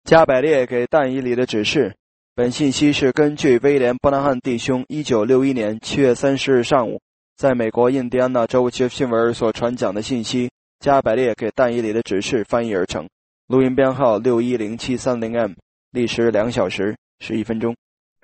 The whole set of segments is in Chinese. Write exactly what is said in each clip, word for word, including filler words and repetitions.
加百列给但以理的指示。本信息是根据威廉·伯南汉弟兄一九六一年七月三十日上午在美国印第安纳州杰弗逊维尔所传讲的信息，加百列给但以理的指示翻译而成。录音编号六一零七三零 M， 历时两小时十一分钟。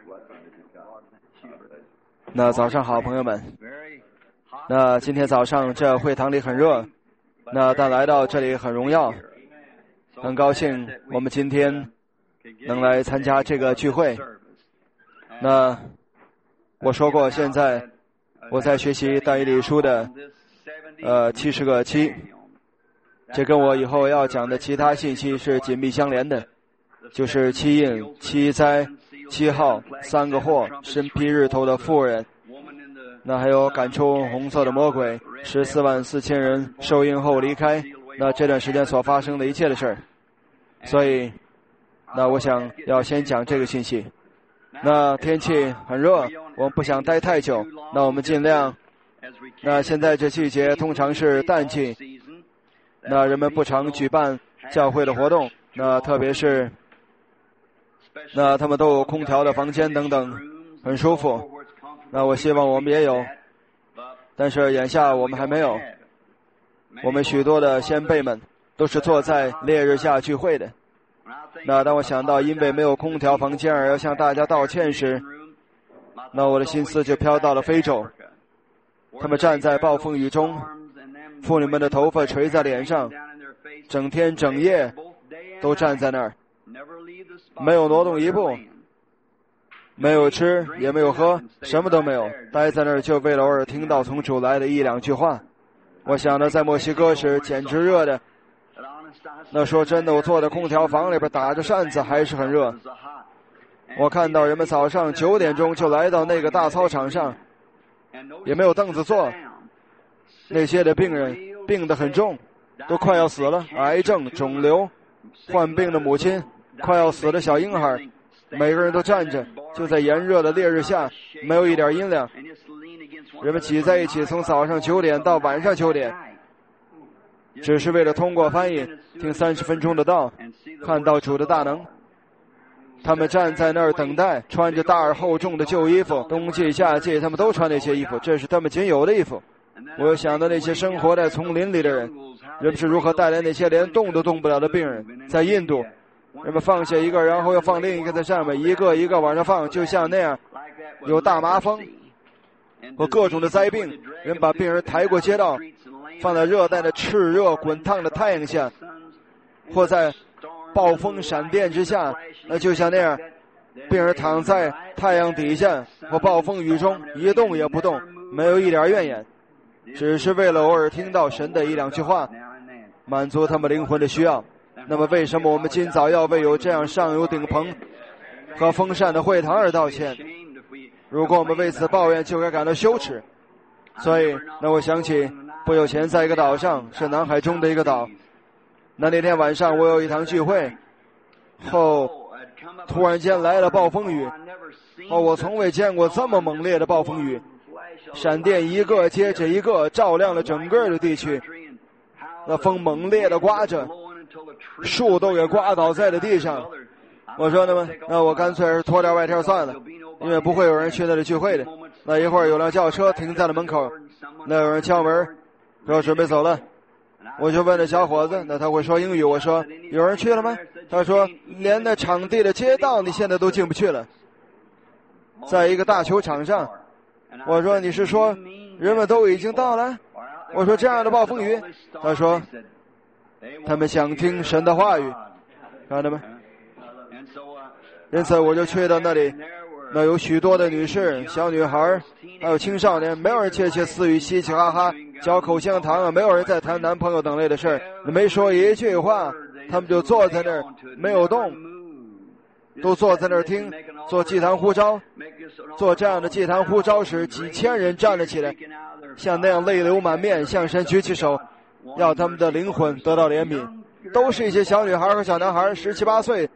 那早上好，朋友们。那今天早上这会堂里很热，那但来到这里很荣耀，很高兴我们今天能来参加这个聚会。那我说过，现在我在学习但以理书的呃七十个七，这跟我以后要讲的其他信息是紧密相连的，就是七印、七灾、七号、三个祸、身披日头的妇人，那还有赶出红色的魔鬼，十四万四千人受印后离开，那这段时间所发生的一切的事儿。所以那我想要先讲这个信息。那天气很热，我们不想待太久，那我们尽量，那现在这季节通常是淡季，那人们不常举办教会的活动，那特别是那他们都有空调的房间等等，很舒服。那我希望我们也有，但是眼下我们还没有。我们许多的先辈们都是坐在烈日下聚会的。那当我想到因为没有空调房间而要向大家道歉时，那我的心思就飘到了非洲。他们站在暴风雨中，妇女们的头发垂在脸上，整天整夜都站在那儿，没有挪动一步，没有吃也没有喝，什么都没有，待在那儿就为了偶尔听到从主来的一两句话。我想着在墨西哥时简直热的，那说真的，我坐在空调房里边打着扇子还是很热。我看到人们早上九点钟就来到那个大操场上，也没有凳子坐，那些的病人病得很重，都快要死了，癌症、肿瘤、患病的母亲、快要死的小婴孩，每个人都站着，就在炎热的烈日下，没有一点阴凉。人们挤在一起，从早上九点到晚上九点，只是为了通过翻译听三十分钟的道，看到主的大能。他们站在那儿等待，穿着大而厚重的旧衣服，冬季夏季他们都穿那些衣服，这是他们仅有的衣服。我又想到那些生活在丛林里的人，人们是如何带来那些连动都动不了的病人。在印度，人们放下一个，然后又放另一个在上面，一个一个往上放，就像那样，有大麻风和各种的灾病，人把病人抬过街道，放在热带的炽热滚烫的太阳下，或在暴风闪电之下，那就像那样，病人躺在太阳底下或暴风雨中一动也不动，没有一点怨言，只是为了偶尔听到神的一两句话，满足他们灵魂的需要。那么为什么我们今早要为有这样上有顶棚和风扇的会堂而道歉？如果我们为此抱怨，就该感到羞耻。所以那我想起不久前在一个岛上，是南海中的一个岛，那那天晚上我有一堂聚会后，突然间来了暴风雨，哦，我从未见过这么猛烈的暴风雨，闪电一个接着一个照亮了整个的地区，那风猛烈的刮着，树都给刮倒在了地上。我说那么那我干脆是脱掉外套算了，因为不会有人去那里聚会的。那一会儿有辆轿车停在了门口，那有人敲门说准备走了，我就问那小伙子，那他会说英语，我说有人去了吗？他说连那场地的街道你现在都进不去了，在一个大球场上。我说你是说人们都已经到了？我说这样的暴风雨？他说他们想听神的话语，看到没？因此我就去到那里，那有许多的女士、小女孩，还有青少年，没有人窃窃私语、嘻嘻哈哈、嚼口香糖啊，没有人在谈男朋友等类的事儿，没说一句话，他们就坐在那儿没有动，都坐在那儿听，做祭坛呼召。做这样的祭坛呼召时，几千人站了起来，像那样泪流满面，向神举起手，要他们的灵魂得到怜悯。都是一些小女孩和小男孩，十七八岁。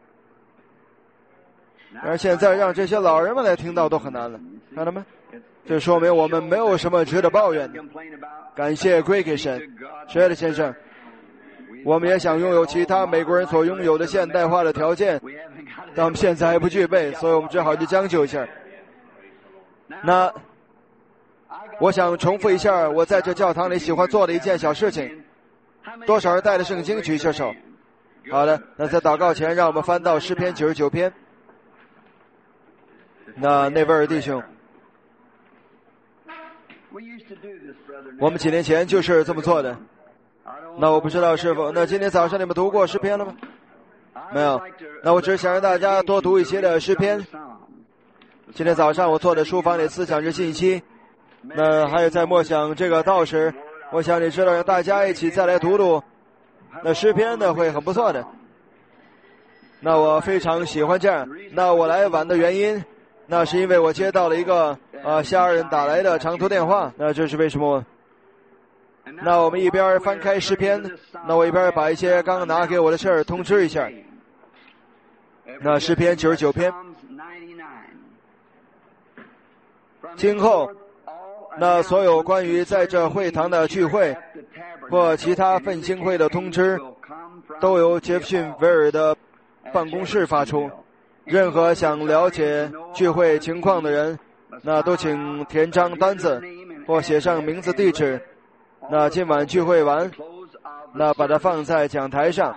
而现在让这些老人们来听到都很难了，看到没？这说明我们没有什么值得抱怨的。感谢归给神。谁的先生？ 我们也想拥有其他美国人所拥有的现代化的条件，但我们现在还不具备，所以我们只好去将就一下。那我想重复一下我在这教堂里喜欢做的一件小事情。多少人带着圣经举起手？好的，那在祷告前让我们翻到诗篇九十九篇。那那位弟兄，我们几年前就是这么做的。那我不知道是否，那今天早上你们读过诗篇了吗？没有。那我只是想让大家多读一些的诗篇。今天早上我坐在书房里思想着信息，那还有在默想这个道时，我想你知道让大家一起再来读读那诗篇呢，会很不错的。那我非常喜欢这样。那我来晚的原因，那是因为我接到了一个呃家人打来的长途电话，那这是为什么？那我们一边翻开诗篇，那我一边把一些刚刚拿给我的事儿通知一下。那诗篇九十九篇，今后那所有关于在这会堂的聚会或其他奋兴会的通知，都由杰弗逊维尔的办公室发出。任何想了解聚会情况的人，那都请填张单子或写上名字地址。那今晚聚会完，那把它放在讲台上。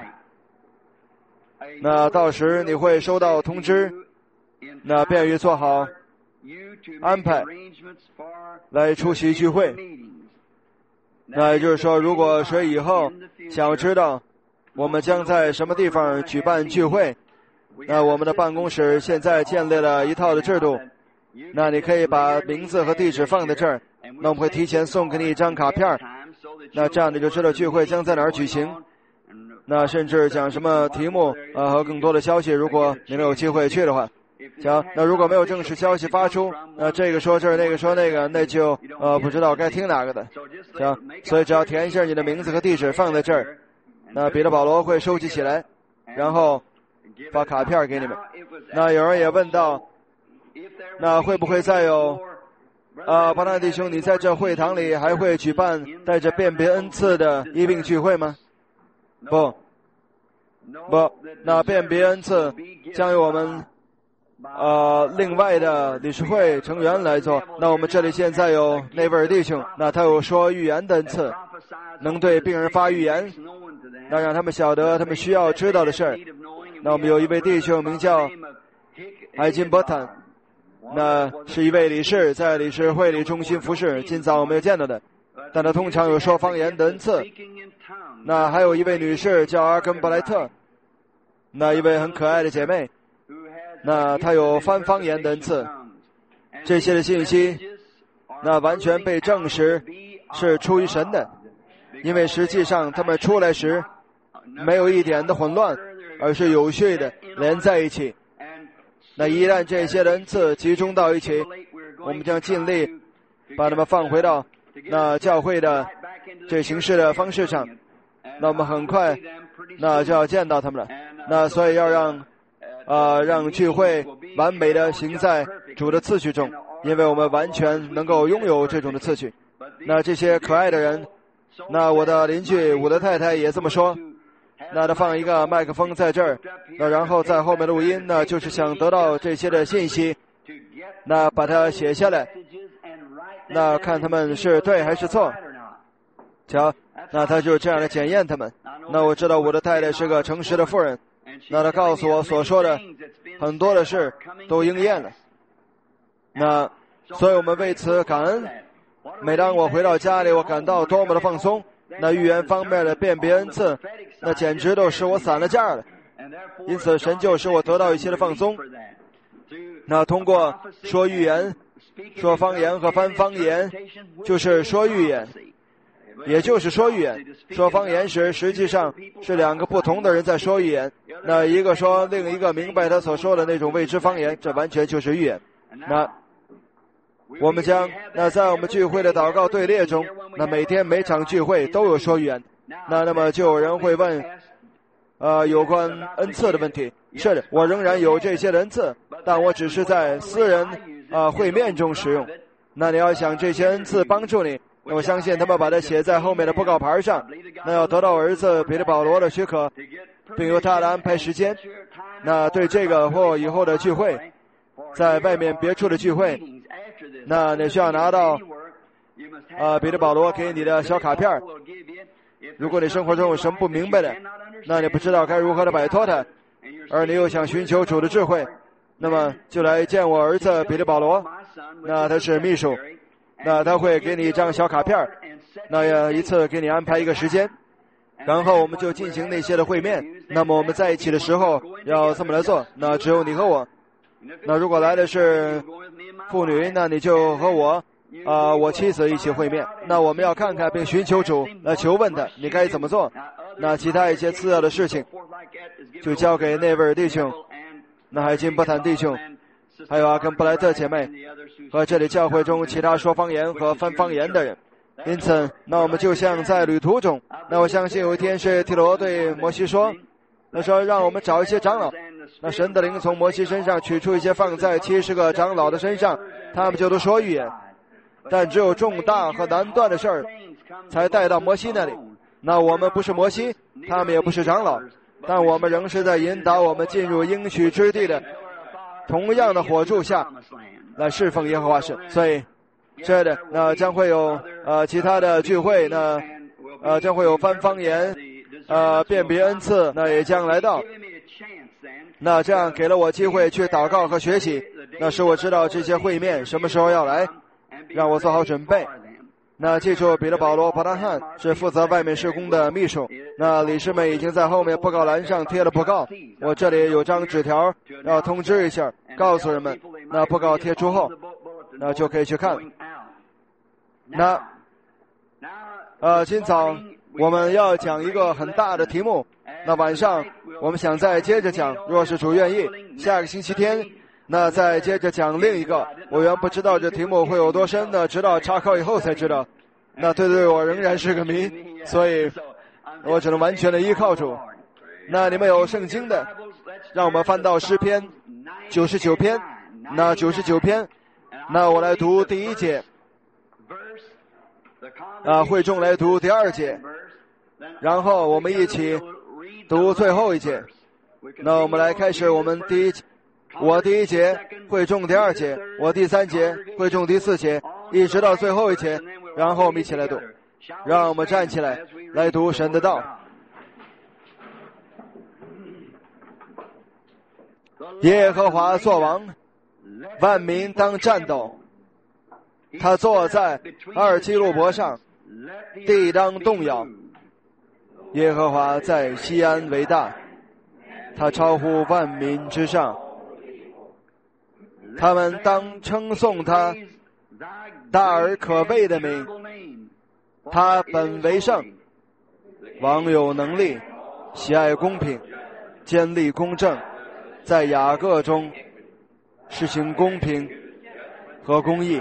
那到时你会收到通知，那便于做好安排来出席聚会。那也就是说，如果谁以后想要知道我们将在什么地方举办聚会，那我们的办公室现在建立了一套的制度。那你可以把名字和地址放在这儿，那我们会提前送给你一张卡片，那这样你就知道聚会将在哪儿举行。那甚至讲什么题目呃和更多的消息，如果你们有机会去的话。行，那如果没有正式消息发出，那这个说这儿，那个说那个，那就呃不知道该听哪个的。行，所以只要填一下你的名字和地址放在这儿，那彼得保罗会收集起来，然后发卡片给你们。那有人也问到，那会不会再有啊，巴纳弟兄，你在这会堂里还会举办带着辨别恩赐的医病聚会吗？不，不，那辨别恩赐将由我们呃另外的理事会成员来做。那我们这里现在有那位弟兄，那他有说预言的恩赐，能对病人发预言，那让他们晓得他们需要知道的事儿。那我们有一位弟兄名叫海金伯坦，那是一位理事，在理事会里中心服侍，今早我没有见到的，但他通常有说方言的恩赐。那还有一位女士叫阿根布莱特，那一位很可爱的姐妹，那她有翻方言的恩赐。这些的信息那完全被证实是出于神的，因为实际上他们出来时没有一点的混乱，而是有序的连在一起。那一旦这些的恩赐集中到一起，我们将尽力把他们放回到那教会的这形式的方式上。那我们很快那就要见到他们了。那所以要让呃让聚会完美的行在主的次序中，因为我们完全能够拥有这种的次序。那这些可爱的人，那我的邻居我的太太也这么说，那他放一个麦克风在这儿，那然后在后面录音，那就是想得到这些的信息，那把它写下来，那看他们是对还是错。瞧，那他就这样的检验他们。那我知道我的太太是个诚实的妇人，那他告诉我所说的很多的事都应验了。那所以我们为此感恩。每当我回到家里，我感到多么的放松。那预言方面的辨别恩赐，那简直都使我散了架了。因此神就使我得到一些的放松。那通过说预言、说方言和翻方言，就是说预言，也就是说预言。说方言时实际上是两个不同的人在说预言，那一个说，另一个明白他所说的那种未知方言，这完全就是预言。那我们将那在我们聚会的祷告队列中，那每天每场聚会都有说预言。那那么就有人会问呃有关恩赐的问题。是的，我仍然有这些恩赐，但我只是在私人呃会面中使用。那你要想这些恩赐帮助你， 那我相信他们把它写在后面的布告牌上，那要得到儿子彼得保罗的许可，并由他来安排时间。那对这个或以后的聚会，在外面别处的聚会，那你需要拿到呃彼得保罗给你的小卡片。如果你生活中有什么不明白的，那你不知道该如何的摆脱它，而你又想寻求主的智慧，那么就来见我儿子彼得保罗，那他是秘书，那他会给你一张小卡片，那要一次给你安排一个时间，然后我们就进行那些的会面。那么我们在一起的时候要这么来做，那只有你和我。那如果来的是妇女，那你就和我啊、呃，我妻子一起会面。那我们要看看并寻求主来求问他你该怎么做。那其他一些次要的事情就交给那位弟兄，那海金伯坦弟兄，还有阿根布莱特姐妹和这里教会中其他说方言和翻方言的人。因此，那我们就像在旅途中，那我相信有一天是提罗对摩西说，他说让我们找一些长老，那神的灵从摩西身上取出一些放在七十个长老的身上，他们就都说预言，但只有重大和难断的事儿才带到摩西那里。那我们不是摩西，他们也不是长老，但我们仍是在引导我们进入应许之地的同样的火柱下来侍奉耶和华神。所以这的那将会有呃其他的聚会，那呃将会有翻方言呃辨别恩赐，那也将来到。那这样给了我机会去祷告和学习，那使我知道这些会面什么时候要来，让我做好准备。那记住，彼得保罗·伯达汉是负责外面事工的秘书。那理事们已经在后面布告栏上贴了布告，我这里有张纸条要通知一下，告诉人们，那布告贴出后，那就可以去看。那呃，今早我们要讲一个很大的题目，那晚上我们想再接着讲，若是主愿意，下个星期天那再接着讲另一个。我原不知道这题目会有多深呢，直到查考以后才知道。那对对我仍然是个谜，所以我只能完全的依靠主。那你们有圣经的，让我们翻到诗篇九十九篇。那九十九篇，那我来读第一节，啊，会众来读第二节，然后我们一起读最后一节。那我们来开始我们第一节。我第一节，会众第二节，我第三节，会众第四节，一直到最后一节，然后我们一起来读。让我们站起来，来读神的道。耶和华作王，万民当战斗。他坐在阿尔基路伯上，地当动摇。耶和华在西安为大，他超乎万民之上。他们当称颂他大而可畏的名，他本为圣，王有能力，喜爱公平，坚立公正，在雅各中实行公平和公义。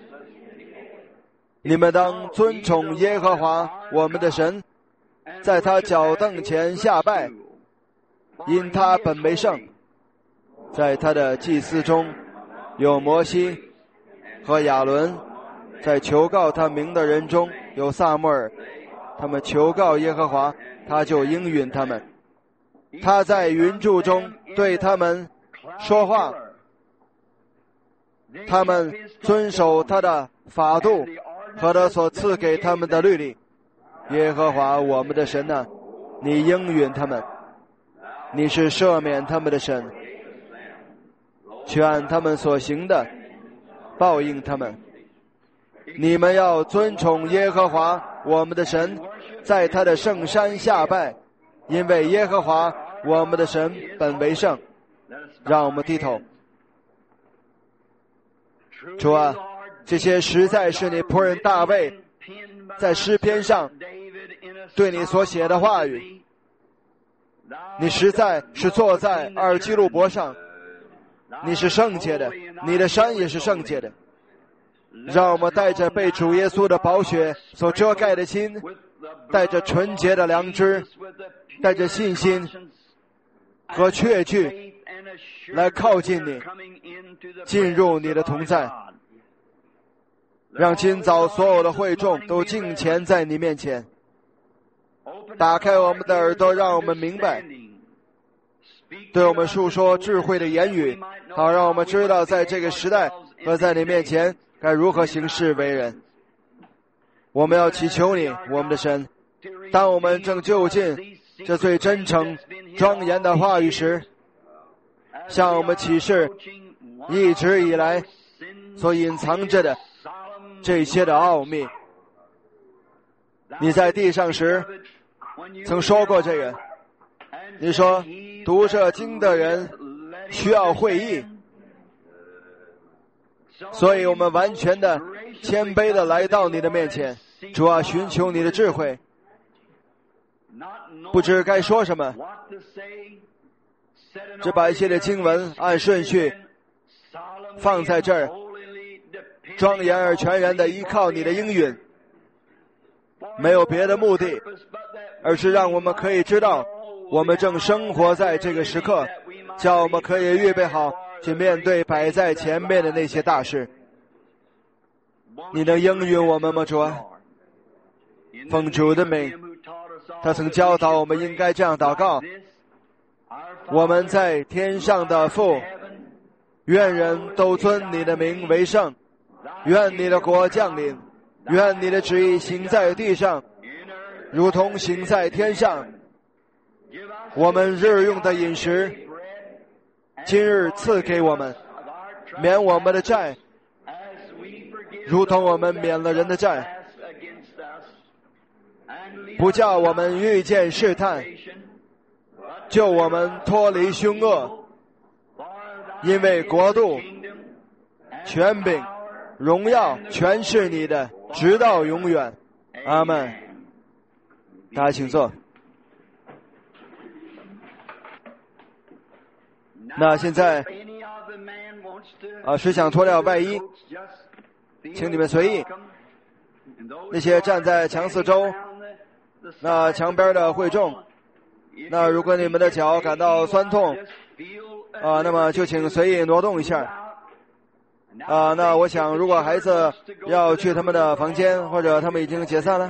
你们当尊崇耶和华我们的神，在他脚凳前下拜，因他本为圣。在他的祭司中有摩西和亚伦，在求告他名的人中有撒母耳，他们求告耶和华，他就应允他们。他在云柱中对他们说话，他们遵守他的法度和他所赐给他们的律例。耶和华我们的神啊，你应允他们，你是赦免他们的神，去按他们所行的报应他们。你们要尊崇耶和华我们的神，在他的圣山下拜，因为耶和华我们的神本为圣。让我们低头。主啊，这些实在是你仆人大卫在诗篇上对你所写的话语。你实在是坐在阿尔基路伯上，你是圣洁的，你的山也是圣洁的。让我们带着被主耶稣的宝血所遮盖的心，带着纯洁的良知，带着信心和确据来靠近你，进入你的同在。 让今早所有的会众都敬虔在你面前，打开我们的耳朵，让我们明白，对我们述说智慧的言语，好让我们知道在这个时代和在你面前该如何行事为人。我们要祈求你，我们的神，当我们正就近这最真诚庄严的话语时，向我们启示一直以来所隐藏着的这些的奥秘。你在地上时曾说过这个，你说读这经的人需要会意，所以我们完全的谦卑的来到你的面前，主啊，寻求你的智慧，不知该说什么，只把一些的经文按顺序放在这儿，庄严而全然的依靠你的应允，没有别的目的，而是让我们可以知道我们正生活在这个时刻，叫我们可以预备好去面对摆在前面的那些大事。你能应允我们吗，主啊？奉主的名，他曾教导我们应该这样祷告：我们在天上的父，愿人都尊你的名为圣，愿你的国降临，愿你的旨意行在地上，如同行在天上。我们日用的饮食，今日赐给我们，免我们的债，如同我们免了人的债，不叫我们遇见试探，救我们脱离凶恶。因为国度、权柄、荣耀全是你的，直到永远。阿们。大家请坐。那现在啊，谁想脱掉外衣，请你们随意。那些站在墙四周那墙边的会众，那如果你们的脚感到酸痛啊，那么就请随意挪动一下啊。那我想如果孩子要去他们的房间，或者他们已经解散了，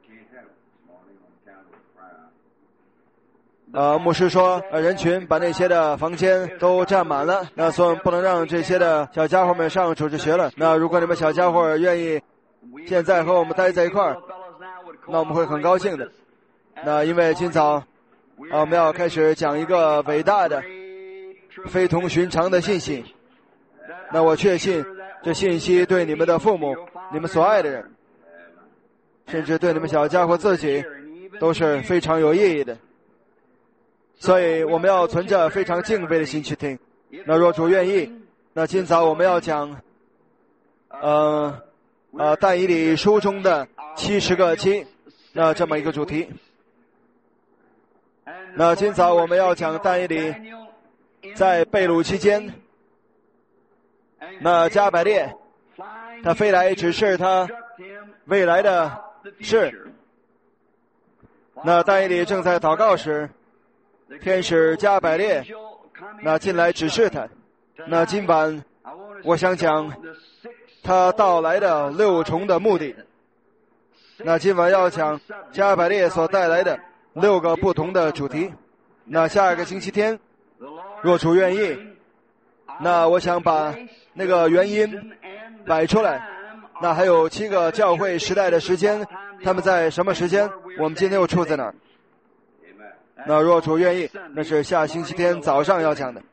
呃，牧师说，呃，人群把那些的房间都占满了，那所以不能让这些的小家伙们上主日学了。那如果你们小家伙愿意现在和我们待在一块儿，那我们会很高兴的。那因为今早，啊，我们要开始讲一个伟大的、非同寻常的信息。那我确信，这信息对你们的父母、你们所爱的人，甚至对你们小家伙自己，都是非常有意义的。所以我们要存着非常敬畏的心去听。那若主愿意，那今早我们要讲呃呃但以理书中的七十个七，那这么一个主题。那今早我们要讲但以理在被掳期间，那加百列他飞来指示他未来的事。那但以理正在祷告时，天使加百列那进来指示他。那今晚我想讲他到来的六重的目的。那今晚要讲加百列所带来的六个不同的主题。那下一个星期天，若主愿意，那我想把那个原因摆出来。那还有七个教会时代的时间，他们在什么时间，我们今天又处在哪儿。那若主愿意，那是下星期天早上要讲的。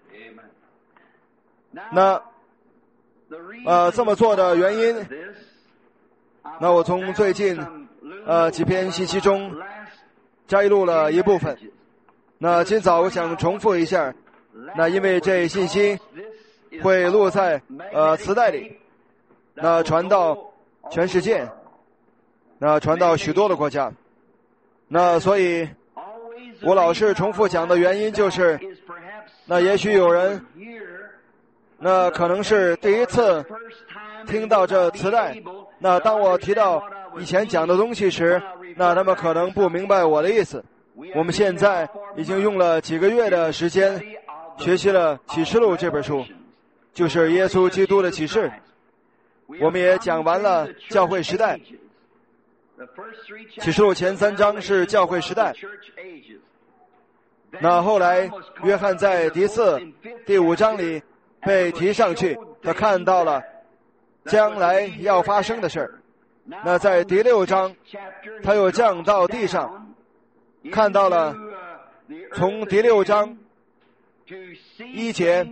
那呃这么做的原因，那我从最近呃几篇信息中摘录了一部分。那今早我想重复一下，那因为这信息会录在呃磁带里，那传到全世界，那传到许多的国家。那所以我老是重复讲的原因就是，那也许有人那可能是第一次听到这磁带，那当我提到以前讲的东西时，那他们可能不明白我的意思。我们现在已经用了几个月的时间学习了启示录这本书，就是耶稣基督的启示。 我们也讲完了教会时代。启示录前三章是教会时代。那后来约翰在第四、第五章里被提上去，他看到了将来要发生的事儿。那在第六章，他又降到地上，看到了从第六章一节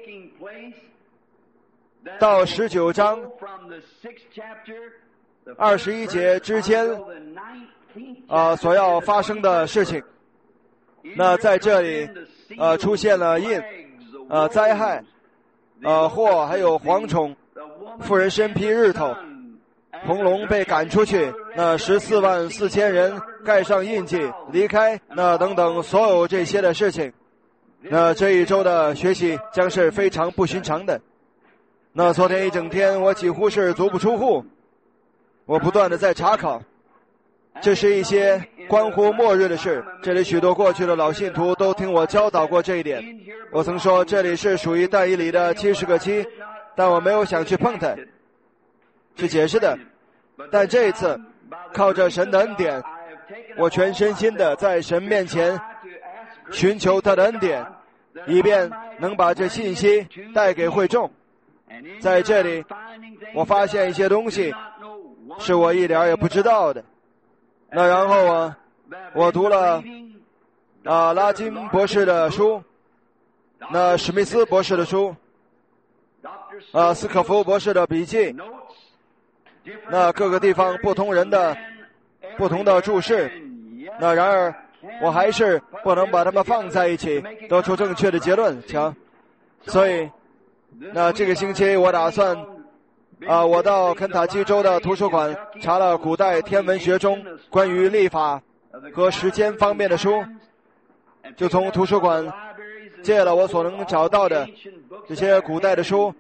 到十九章二十一节之间啊、呃、所要发生的事情。那在这里呃出现了印呃灾害呃祸，还有蝗虫，妇人身披日头，红龙被赶出去，那十四万四千人盖上印记离开，那等等所有这些的事情。那这一周的学习将是非常不寻常的。那昨天一整天我几乎是足不出户，我不断的在查考，这是一些关乎末日的事。这里许多过去的老信徒都听我教导过这一点。我曾说这里是属于但以理的七十个七，但我没有想去碰它，是解释的。但这一次靠着神的恩典，我全身心的在神面前寻求他的恩典，以便能把这信息带给会众。在这里我发现一些东西是我一点也不知道的。那然后啊，我读了啊拉金博士的书，那史密斯博士的书，啊斯科夫博士的笔记，那各个地方不同人的不同的注释。那然而我还是不能把它们放在一起得出正确的结论。瞧，所以那这个星期我打算啊，我到肯塔基州的图书馆查了古代天文学中关于历法和时间方面的书，就从图书馆借了我所能找到的这些古代的书。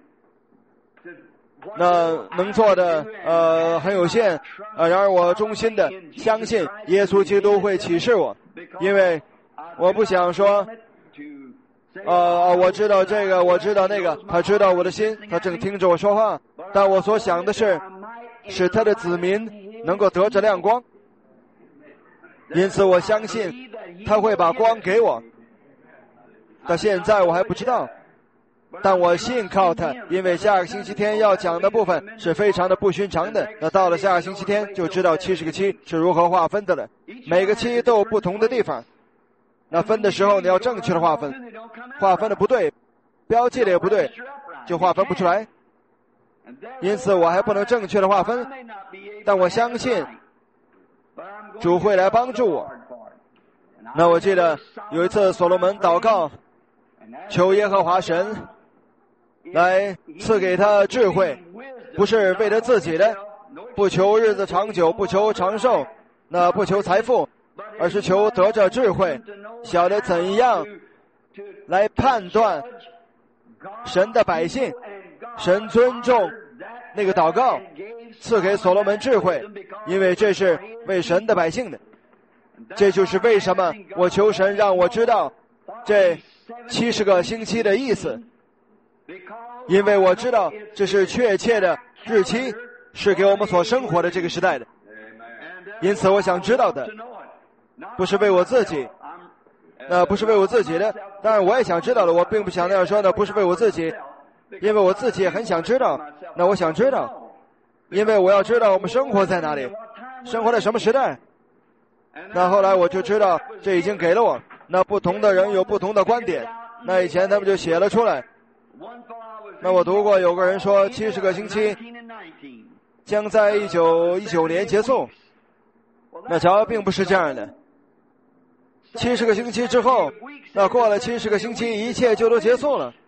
那能做的呃很有限，呃然而我衷心的相信耶稣基督会启示我，因为我不想说呃我知道这个我知道那个，他知道我的心，他正听着我说话，但我所想的是使他的子民能够得着亮光，因此我相信他会把光给我。到现在我还不知道，但我信靠他，因为下个星期天要讲的部分是非常的不寻常的。那到了下个星期天就知道七十个七是如何划分的了，每个七都有不同的地方。那分的时候你要正确的划分，划分的不对，标记的也不对，就划分不出来。因此我还不能正确的划分，但我相信主会来帮助我。那我记得有一次所罗门祷告，求耶和华神来赐给他智慧，不是为了自己的，不求日子长久，不求长寿，那不求财富，而是求得着智慧，晓得怎样来判断神的百姓。神尊重那个祷告，赐给所罗门智慧，因为这是为神的百姓的。这就是为什么我求神让我知道这七十个星期的意思，因为我知道这是确切的日期，是给我们所生活的这个时代的。因此我想知道的不是为我自己，那不是为我自己的，当然我也想知道了，我并不想那样说的，不是为我自己，因为我自己也很想知道。那我想知道，因为我要知道我们生活在哪里，生活在什么时代。那后来我就知道这已经给了我，那不同的人有不同的观点，那以前他们就写了出来。那我读过有个人说七十个星期将在一九一九年结束，那瞧并不是这样的。七十个星期之后，那过了七十个星期一切就都结束了。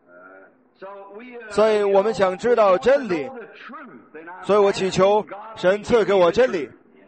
所以我们想知道真理，所以我祈求神赐给我真理。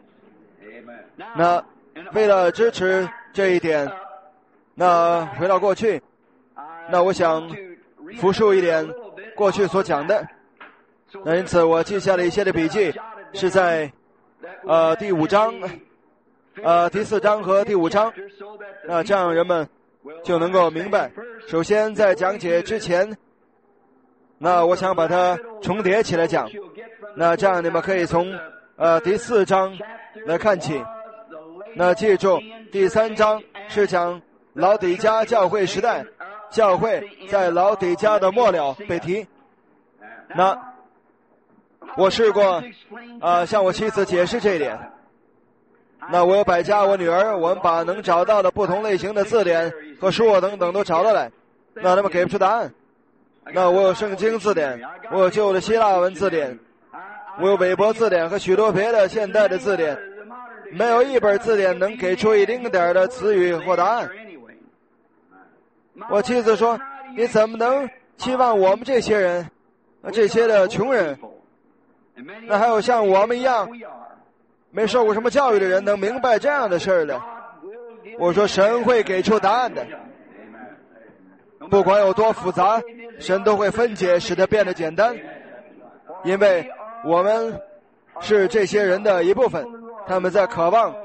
那为了支持这一点，那回到过去，那我想复述一点过去所讲的。那因此我记下了一些的笔记，是在呃第五章呃第四章和第五章，那这样人们就能够明白。首先在讲解之前， 那我想把它重叠起来讲，那这样你们可以从呃第四章来看起。那记住，第三章是讲老底嘉教会时代，教会在老底嘉的末了被提。那我试过啊、呃、向我妻子解释这一点。那我有百家，我女儿，我们把能找到的不同类型的字典和书啊等等都找到来，那他们给不出答案。那我有圣经字典，我有旧的希腊文字典，我有韦伯字典和许多别的现代的字典，没有一本字典能给出一丁点的词语或答案。我妻子说，你怎么能期望我们这些人这些的穷人，那还有像我们一样没受过什么教育的人能明白这样的事儿的？我说神会给出答案的，不管有多复杂，神都会分解使得变得简单，因为我们是这些人的一部分，他们在渴望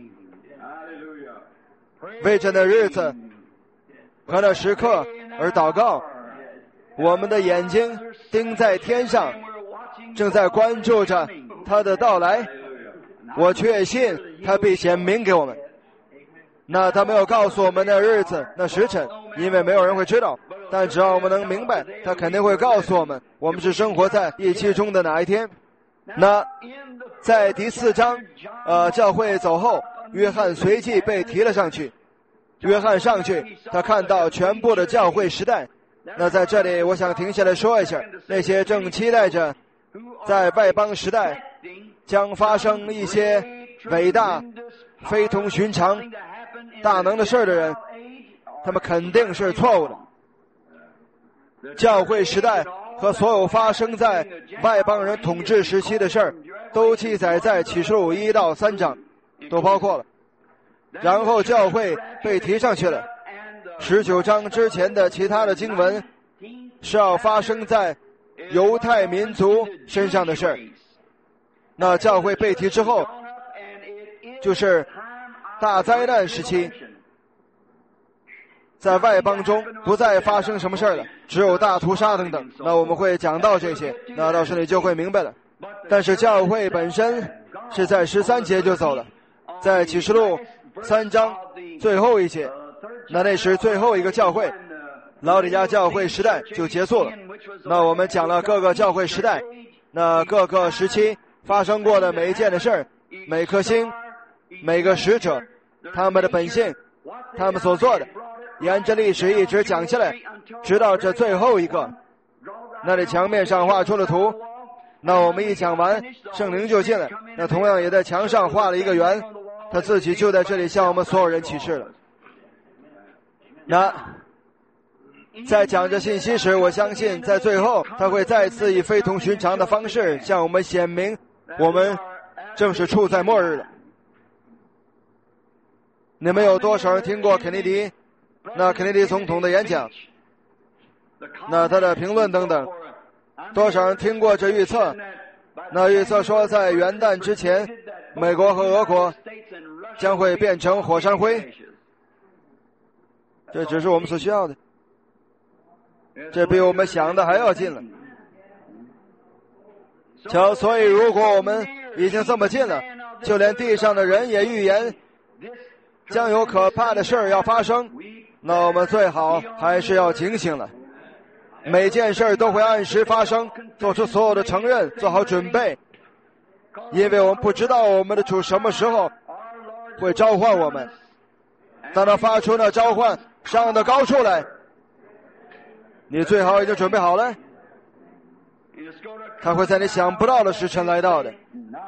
为着那日子和那时刻而祷告。我们的眼睛盯在天上，正在关注着他的到来。我确信他必显明给我们。那他没有告诉我们那日子那时辰，因为没有人会知道，但只要我们能明白，他肯定会告诉我们我们是生活在第七中的哪一天。那在第四章呃，教会走后，约翰随即被提了上去。约翰上去，他看到全部的教会时代。那在这里我想停下来说一下，那些正期待着在外邦时代将发生一些伟大非同寻常大能的事的人，他们肯定是错误的。教会时代和所有发生在外邦人统治时期的事儿都记载在启示录一到三章，都包括了。然后教会被提上去了，十九章之前的其他的经文是要发生在犹太民族身上的事儿。那教会被提之后，就是大灾难时期，在外邦中不再发生什么事儿了，只有大屠杀等等。那我们会讲到这些，那到时你就会明白了。但是教会本身是在十三节就走了，在启示录三章最后一节，那那时最后一个教会老底嘉教会时代就结束了。那我们讲了各个教会时代，那各个时期发生过的每一件的事儿，每颗星，每个使者，他们的本性，他们所做的，沿着历史一直讲下来，直到这最后一个。那里墙面上画出了图，那我们一讲完，圣灵就进来，那同样也在墙上画了一个圆，他自己就在这里向我们所有人启示了。那在讲这信息时，我相信在最后他会再次以非同寻常的方式向我们显明我们正是处在末日了。你们有多少人听过肯尼迪那肯尼迪总统的演讲，那他的评论等等？多少人听过这预测？那预测说在元旦之前，美国和俄国将会变成火山灰。这只是我们所需要的，这比我们想的还要近了。瞧，所以如果我们已经这么近了，就连地上的人也预言将有可怕的事儿要发生，那我们最好还是要警醒了。每件事都会按时发生，做出所有的承认，做好准备，因为我们不知道我们的主什么时候会召唤我们。当他发出那召唤上的高处来，你最好已经准备好了，他会在你想不到的时辰来到的。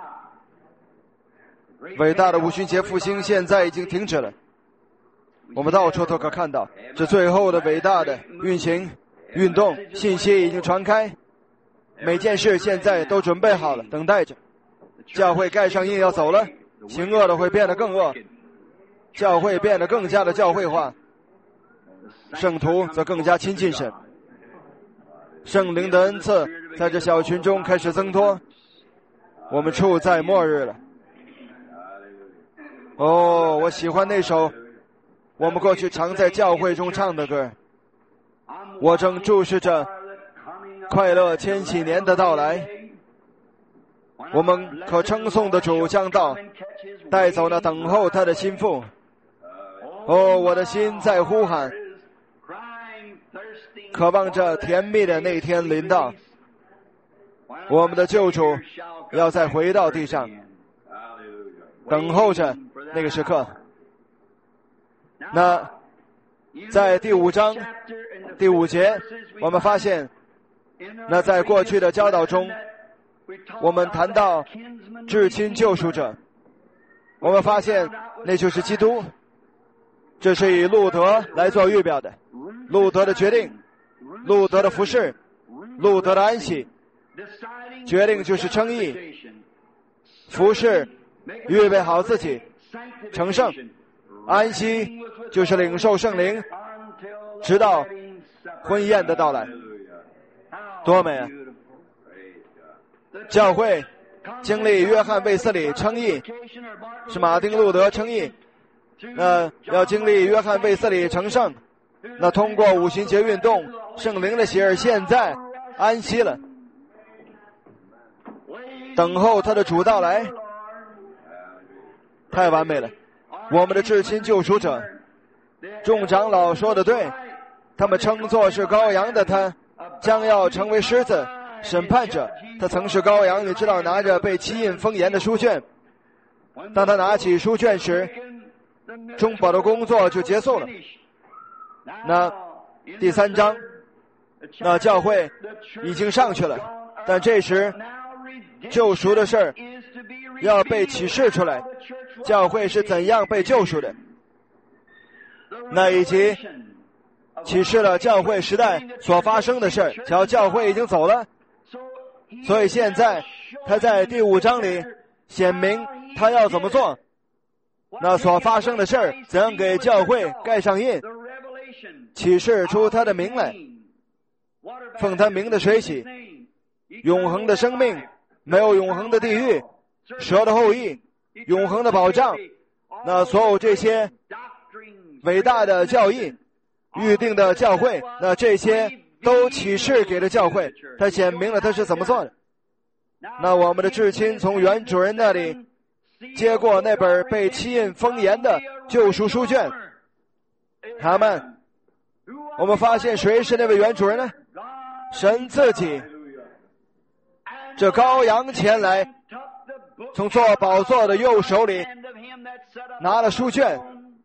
伟大的五旬节复兴现在已经停止了，我们到处都可看到这最后的伟大的运行运动，信息已经传开，每件事现在都准备好了，等待着。教会盖上印要走了，行恶的会变得更恶，教会变得更加的教会化，圣徒则更加亲近神，圣灵的恩赐在这小群中开始增多，我们处在末日了。哦，我喜欢那首我们过去常在教会中唱的歌，我正注视着快乐千禧年的到来，我们可称颂的主将到，带走那等候他的心腹。哦，我的心在呼喊，渴望着甜蜜的那天临到，我们的救主要再回到地上，等候着那个时刻。那在第五章第五节，我们发现，那在过去的教导中，我们谈到至亲救赎者，我们发现那就是基督。这是以路德来做预表的，路德的决定，路德的服事，路德的安息。决定就是称义，服事预备好自己，成圣，安息就是领受圣灵，直到婚宴的到来。多美啊！教会经历约翰卫斯理称义，是马丁路德称义，那要经历约翰卫斯理成圣，那通过五旬节运动，圣灵的喜儿现在安息了，等候他的主到来。太完美了！我们的至亲救赎者，众长老说的对，他们称作是羔羊的他，将要成为狮子审判者。他曾是羔羊，你知道，拿着被漆印封严的书卷。当他拿起书卷时，中保的工作就结束了。那第三章，那教会已经上去了，但这时救赎的事儿要被启示出来，教会是怎样被救赎的，那以及启示了教会时代所发生的事儿。瞧，教会已经走了，所以现在他在第五章里显明他要怎么做，那所发生的事儿怎样给教会盖上印，启示出他的名来，奉他名的水洗，永恒的生命，没有永恒的地狱，蛇的后裔，永恒的保障。那所有这些伟大的教义，预定的教会，那这些都启示给了教会，他显明了他是怎么做的。那我们的至亲从原主人那里接过那本被漆印封严的救赎书卷，他们，我们发现谁是那位原主人呢？神自己。这羔羊前来，从坐宝座的右手里拿了书卷。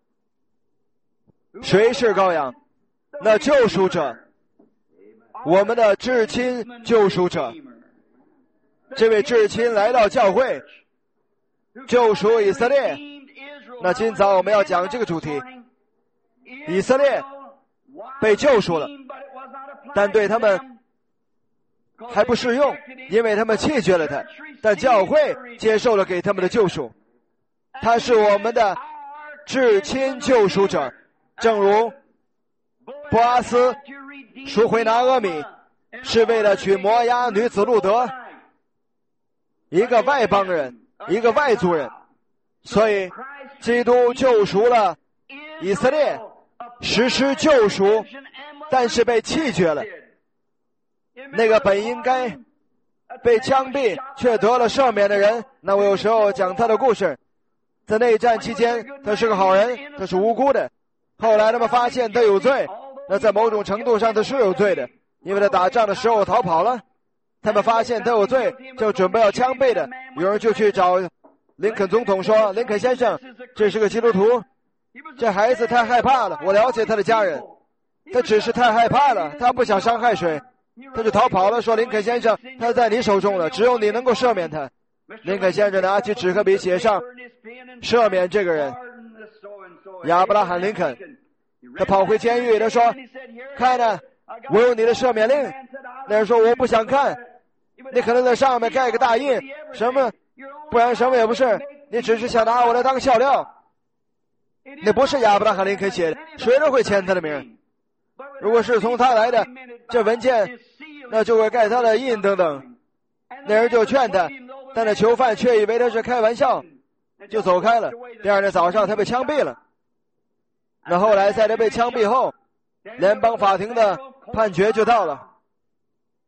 谁是羔羊？那救赎者，我们的至亲救赎者。这位至亲来到教会，救赎以色列。那今早我们要讲这个主题，以色列被救赎了，但对他们还不适用，因为他们弃绝了他。但教会接受了给他们的救赎，他是我们的至亲救赎者。正如波阿斯赎回拿俄米是为了娶摩押女子路德，一个外邦人，一个外族人，所以基督救赎了以色列，实施救赎，但是被弃绝了。那个本应该被枪毙却得了赦免的人，那我有时候讲他的故事。在内战期间，他是个好人，他是无辜的，后来他们发现他有罪，那在某种程度上他是有罪的，因为他打仗的时候逃跑了。他们发现他有罪，就准备要枪毙的，有人就去找林肯总统说，林肯先生，这是个基督徒，这孩子太害怕了，我了解他的家人，他只是太害怕了，他不想伤害谁，他就逃跑了，说林肯先生，他在你手中了，只有你能够赦免他。林肯先生拿起纸和笔写上赦免这个人，亚伯拉罕林肯。他跑回监狱，他说，看呢，我有你的赦免令。那人说，我不想看，你可能在上面盖个大印，什么，不然什么也不是，你只是想拿我来当笑料。那不是亚伯拉罕林肯写的，谁都会签他的名。如果是从他来的，这文件那就会盖他的印等等。那人就劝他，但那囚犯却以为他是开玩笑，就走开了。第二天早上他被枪毙了。那后来在他被枪毙后，联邦法庭的判决就到了，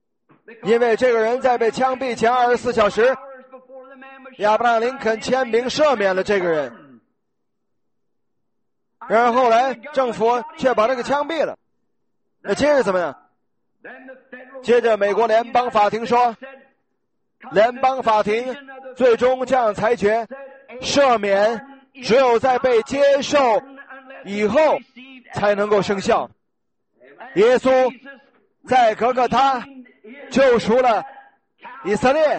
因为这个人在被枪毙前二十四小时，亚伯拉罕林肯签名赦免了这个人。然而后来政府却把这个枪毙了。那接着怎么样？接着美国联邦法庭说，联邦法庭最终这样裁决，赦免只有在被接受以后才能够生效。耶稣在格各他救赎了以色列，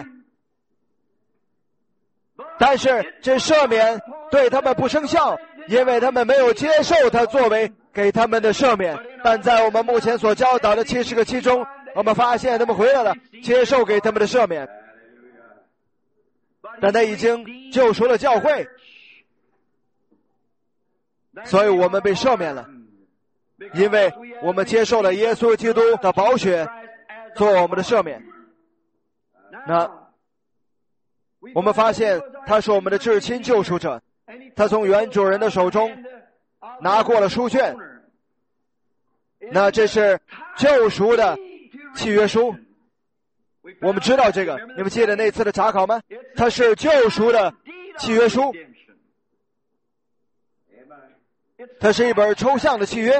但是这赦免对他们不生效，因为他们没有接受他作为给他们的赦免。但在我们目前所教导的七十个七中，我们发现他们回来了，接受给他们的赦免，但他已经救赎了教会，所以我们被赦免了，因为我们接受了耶稣基督的宝血做我们的赦免。那我们发现他是我们的至亲救赎者，他从原主人的手中拿过了书卷，那这是救赎的契约书。我们知道这个，你们记得那次的查考吗？它是救赎的契约书，它是一本抽象的契约。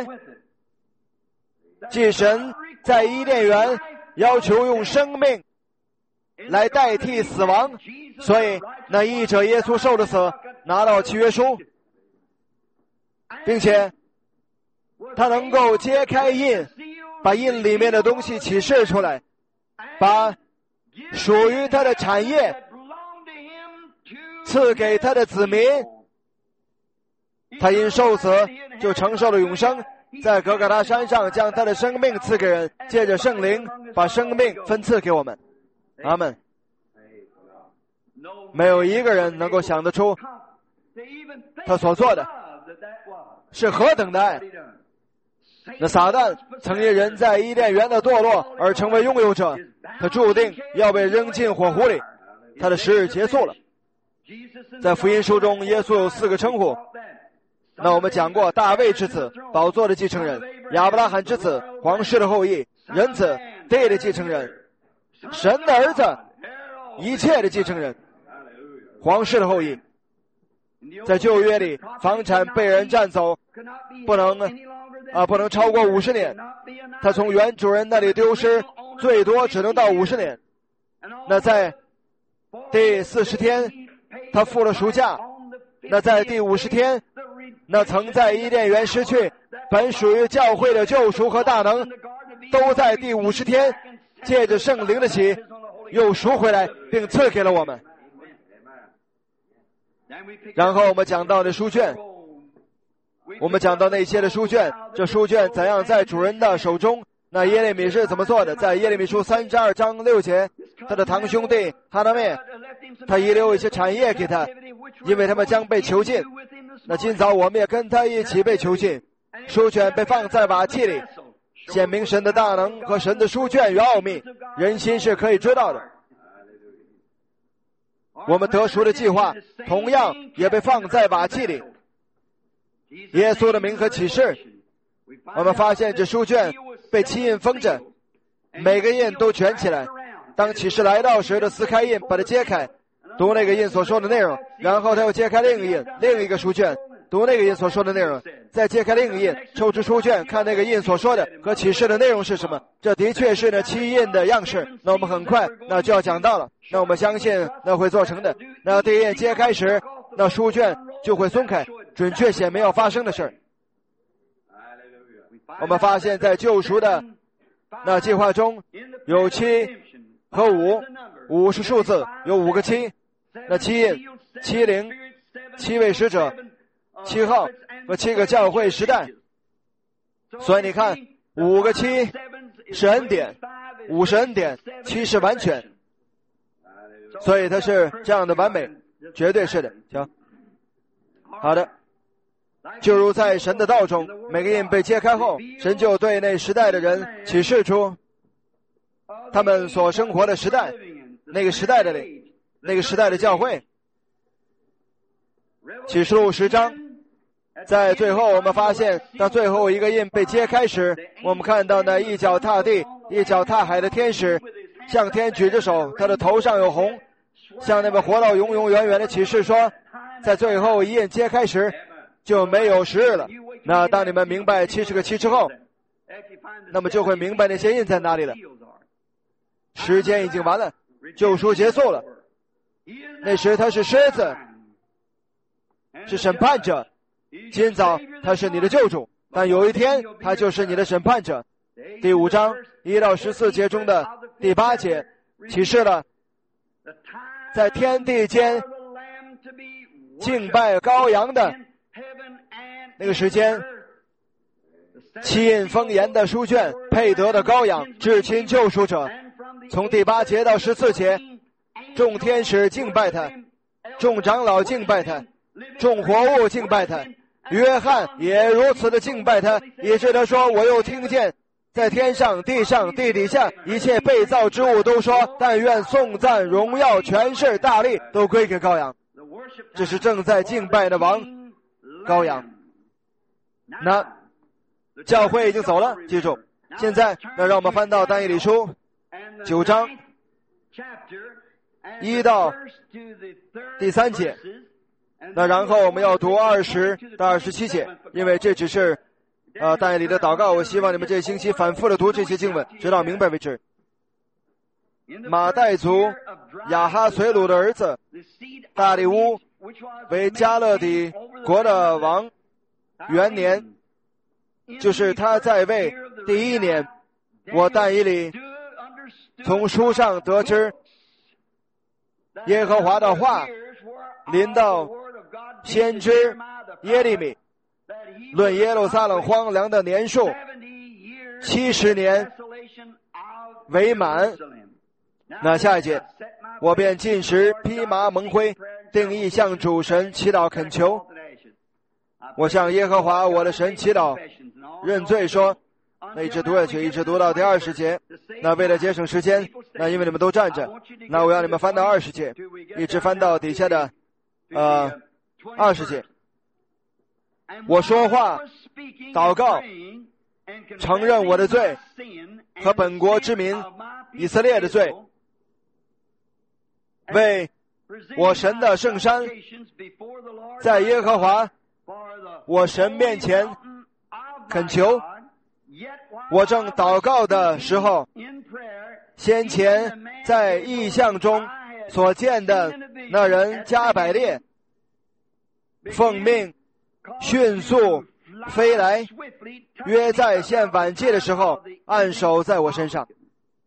即神在伊甸园要求用生命来代替死亡，所以那义者耶稣受的死拿到契约书，并且他能够揭开印，把印里面的东西启示出来，把属于他的产业赐给他的子民。他因受死就承受了永生，在格各他山上将他的生命赐给人，借着圣灵把生命分赐给我们。阿们。没有一个人能够想得出他所做的是何等的爱。那撒旦曾因人在伊甸园的堕落而成为拥有者，他注定要被扔进火湖里，他的时日结束了。在福音书中，耶稣有四个称呼。那我们讲过，大卫之子，宝座的继承人；亚伯拉罕之子，皇室的后裔；人子，地的继承人；神的儿子，一切的继承人，皇室的后裔。在旧约里，房产被人占走，不能啊，不能超过五十年。他从原主人那里丢失，最多只能到五十年。那在第四十天，他付了赎价。那在第五十天，那曾在伊甸园失去本属于教会的救赎和大能，都在第五十天借着圣灵的喜又赎回来，并赐给了我们。然后我们讲到的书卷，我们讲到那些的书卷，这书卷怎样在主人的手中。那耶利米是怎么做的？在耶利米书三十二章六节，他的堂兄弟哈拿妹，他遗留一些产业给他，因为他们将被囚禁。那今早我们也跟他一起被囚禁，书卷被放在瓦器里，显明神的大能和神的书卷与奥秘，人心是可以知道的。我们得赎的计划同样也被放在瓦器里，耶稣的名和启示。我们发现这书卷被七印封着，每个印都卷起来。当启示来到时，的撕开印，把它揭开，读那个印所说的内容，然后他又揭开另一个印，另一个书卷，读那个印所说的内容，再揭开另一个印，抽出书卷，看那个印所说的和启示的内容是什么。这的确是那七印的样式。那我们很快那就要讲到了，那我们相信那会做成的。那第一印揭开时，那书卷就会松开，准确显明要发生的事。我们发现在救赎的那计划中有七和五，五是数字，有五个七。那七印、七灵、七位使者、七号和七个教会时代。所以你看，五个七是恩典，五是恩典，七是完全。所以它是这样的完美，绝对是的。行，好的。就如在神的道中，每个印被揭开后，神就对那时代的人启示出他们所生活的时代，那个时代的里，那个时代的教会。启示录十章，在最后我们发现，当最后一个印被揭开时，我们看到那一脚踏地、一脚踏海的天使， 向天举着手，他的头上有红，像那位活到永永远远的启示说，在最后一印揭开时就没有时日了。那当你们明白七十个七之后，那么就会明白那些印在哪里了。时间已经完了，救赎结束了。那时他是狮子，是审判者，今早他是你的救主，但有一天他就是你的审判者。第五章一到十四节中的第八节启示了在天地间敬拜羔羊的那个时间，七印封严的书卷，配得的羔羊，至亲救赎者。从第八节到十四节，众天使敬拜他，众长老敬拜他，众活物敬拜他，约翰也如此的敬拜他，以致他说，我又听见在天上地上地底下一切被造之物都说，但愿颂赞荣耀权势大力都归给羔羊。这是正在敬拜的王羔羊。那教会已经走了，记住。现在那让我们翻到但以理书九章一到第三节，那然后我们要读二十到二十七节，因为这只是呃但以理的祷告。我希望你们这星期反复的读这些经文，直到明白为止。马代族亚哈随鲁的儿子大利乌为加勒底国的王元年，就是他在位第一年，我但以理从书上得知耶和华的话临到先知耶利米，论耶路撒冷荒凉的年数七十年为满。那下一节，我便进食披麻蒙灰，定义向主神祈祷恳求。我向耶和华我的神祈祷认罪说，那一直读下去，一直读到第二十节。那为了节省时间，那因为你们都站着，那我要你们翻到二十节，一直翻到底下的呃二十节。我说话祷告承认我的罪和本国之民以色列的罪，为我神的圣山在耶和华我神面前恳求。我正祷告的时候，先前在异象中所见的那人加百列奉命迅速飞来，约在献晚祭的时候按手在我身上。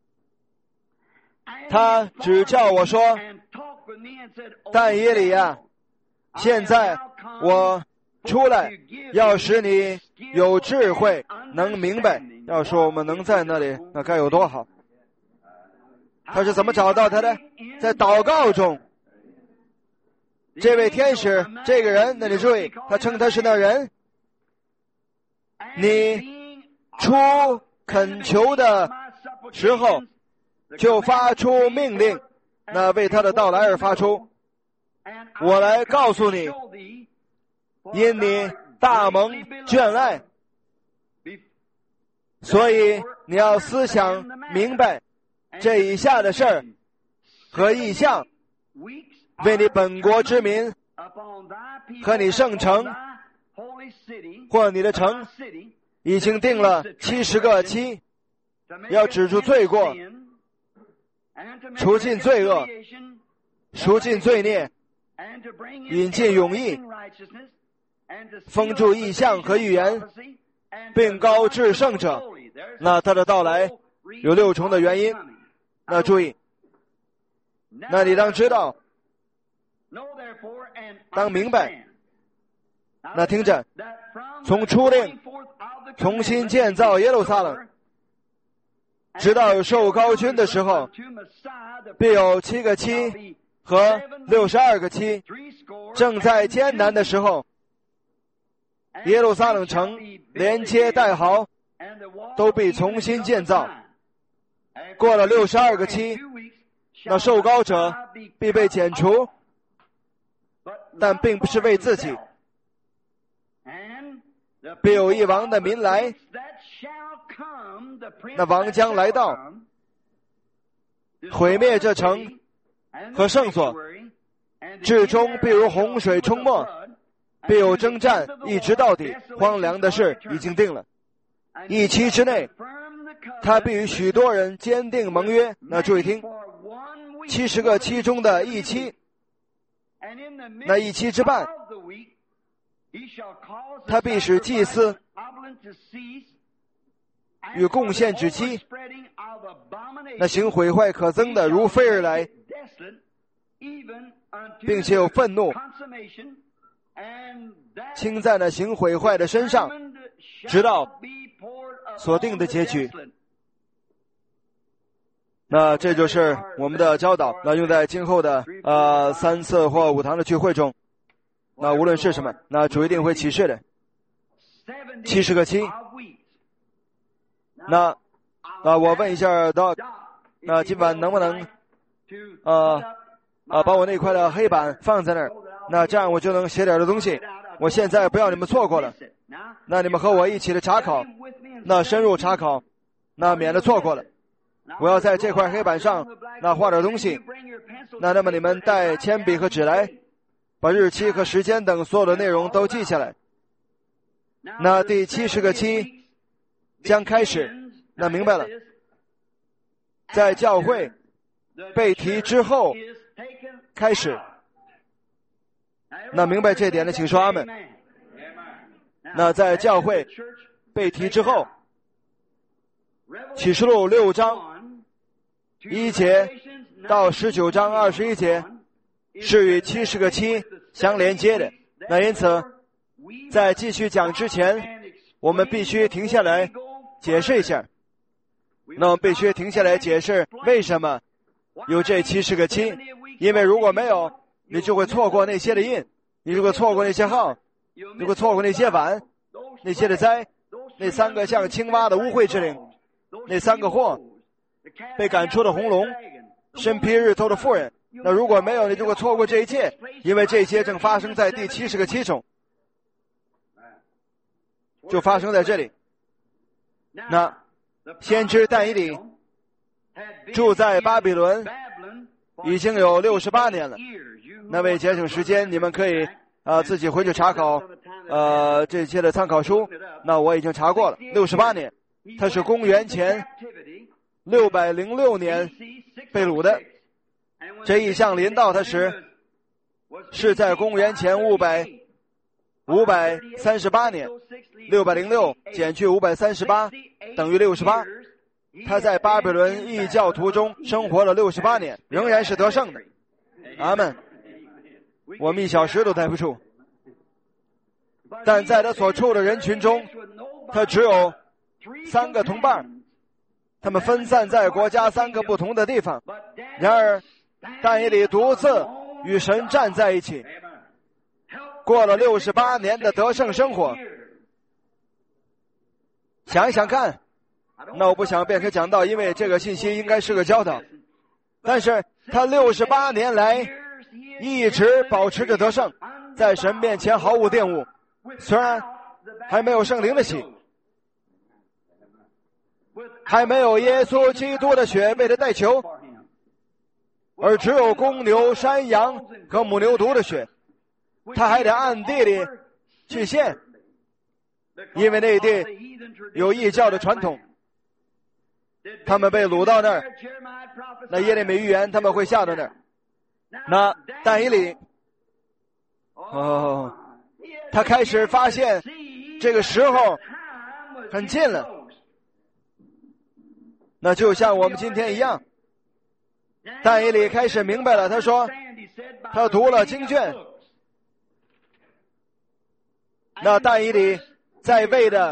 他只叫我说，但以理啊，现在我出来要使你有智慧能明白。要说我们能在那里，那该有多好。他是怎么找到他的？在祷告中。这位天使，这个人，那你注意，他称他是那人。你出恳求的时候就发出命令，那为他的到来而发出。我来告诉你，因你大蒙眷爱，所以你要思想明白这以下的事儿和异象，为你本国之民和你圣城或你的城已经定了七十个期，要止住罪过，除尽罪恶，赎尽罪孽，引进永义，封住异象和预言，并高至圣者。那他的到来有六重的原因。那注意，那你当知道，当明白。那听着，从初令重新建造耶路撒冷，直到受膏君的时候，必有七个期和六十二个期。正在艰难的时候，耶路撒冷城连接带壕都必重新建造。过了六十二个期，那受膏者必被剪除，但并不是为自己。必有一王的民来，那王将来到， 毁灭这城和圣所，至终必如洪水冲没，必有征战，一直到底。荒凉的事已经定了，一期之内，他必与许多人坚定盟约。那注意听，七十个期中的一期，那一期之半，他必使祭司与贡献之期，那行毁坏可憎的如飞而来，并且有愤怒倾在那行毁坏的身上，直到所定的结局。那这就是我们的教导，那用在今后的呃三次或五堂的聚会中。那无论是什么，那主一定会启示的。七十个期。那啊，我问一下 Doc， 那今晚能不能呃啊把我那块的黑板放在那儿？那这样我就能写点的东西。我现在不要你们错过了，那你们和我一起的查考，那深入查考，那免得错过了。我要在这块黑板上那画点东西，那那么你们带铅笔和纸来，把日期和时间等所有的内容都记下来。那第七十个期将开始，那明白了，在教会被提之后开始。那明白这点的请说阿们。那在教会被提之后，启示录六章一节到十九章二十一节是与七十个期相连接的。那因此在继续讲之前，我们必须停下来解释一下。那我们必须停下来解释为什么有这七十个期，因为如果没有，你就会错过那些的印，你如果错过那些号，如果错过那些碗，那些的灾，那三个像青蛙的污秽之灵，那三个祸，被赶出的红龙，身披日头的妇人。那如果没有，你就会错过这一切，因为这些正发生在第七十个期中，就发生在这里。那先知但以理住在巴比伦已经有六十八年了。那为节省时间，你们可以啊、呃、自己回去查考呃这些的参考书。那我已经查过了，六十八年，他是公元前六百零六年被掳的。这一项临到他时是在公元前五百五百三十八年，六百零六减去五百三十八等于六十八。他在巴比伦异教徒中生活了六十八年，仍然是得胜的。阿们。我们一小时都待不住。但在他所处的人群中，他只有三个同伴，他们分散在国家三个不同的地方。然而但以理独自与神站在一起，过了六十八年的得胜生活。想一想看，那我不想变成讲道，因为这个信息应该是个教导。但是他六十八年来一直保持着得胜，在神面前毫无玷污，虽然还没有圣灵的洗，还没有耶稣基督的血为他代求，而只有公牛、山羊和母牛犊的血，他还得暗地里去献，因为那地有异教的传统，他们被掳到那儿，那耶利米预言他们会下到那儿。那但以理哦，他开始发现这个时候很近了，那就像我们今天一样。但以理开始明白了，他说他读了经卷。那但以理在位的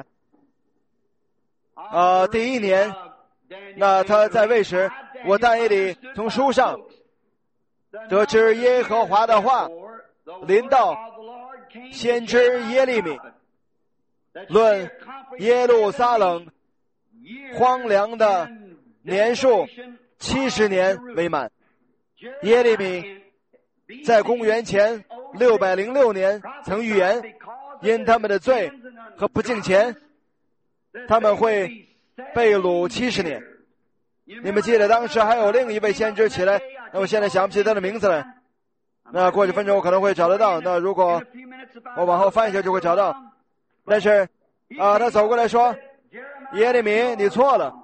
呃第一年，那他在位时，我但以理从书上得知耶和华的话临到先知耶利米，论耶路撒冷荒凉的年数七十年为满。耶利米在公元前六百零六年曾预言，因他们的罪和不敬虔，他们会被掳七十年。 你们记得当时还有另一位先知起来，那我现在想不起他的名字来。那过几分钟我可能会找得到，那如果我往后翻一下就会找到。但是啊，他走过来说，耶利米，你错了。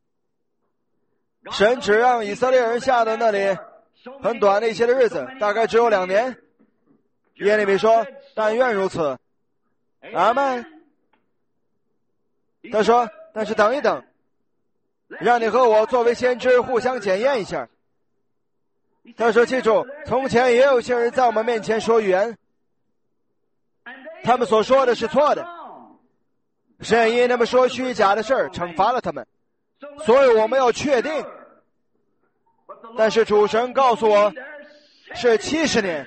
神只让以色列人下到那里很短的一些的日子，大概只有两年。耶利米说，但愿如此。阿们。他说，但是等一等，让你和我作为先知互相检验一下。他说，记住，从前也有些人在我们面前说预言，他们所说的是错的，神因他们说虚假的事儿惩罚了他们，所以我们要确定。但是主神告诉我是七十年，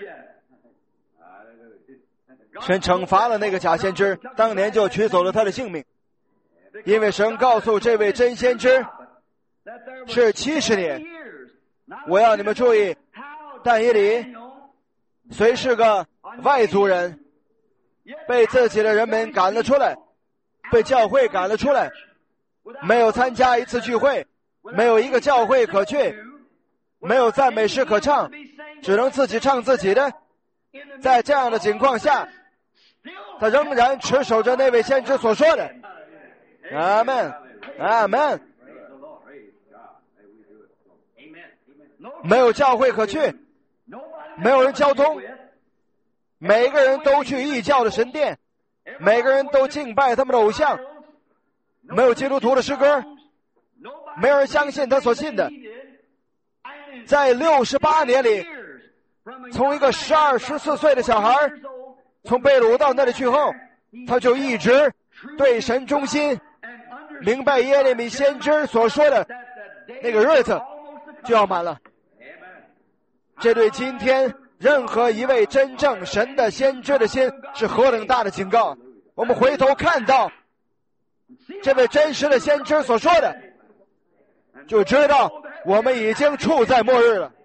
神惩罚了那个假先知，当年就取走了他的性命，因为神告诉这位真先知是七十年。我要你们注意，但以理虽是个外族人，被自己的人们赶了出来，被教会赶了出来，没有参加一次聚会，没有一个教会可去，没有赞美诗可唱，只能自己唱自己的。在这样的情况下，他仍然持守着那位先知所说的。阿们，阿们。没有教会可去，没有人交通，每个人都去异教的神殿，每个人都敬拜他们的偶像，没有基督徒的诗歌，没有人相信他所信的。在六十八年里，从一个十二十四岁的小孩从被掳到那里去后，他就一直对神忠心，明白耶利米先知所说的那个日子就要满了。这对今天任何一位真正神的先知的心是何等大的警告。我们回头看到这位真实的先知所说的，就知道我们已经处在末日了。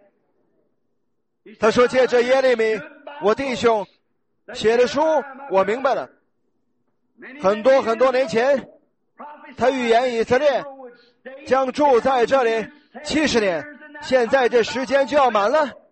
他说，借着耶利米我弟兄写的书，我明白了。很多很多年前，他预言以色列将住在这里七十年，现在这时间就要满了。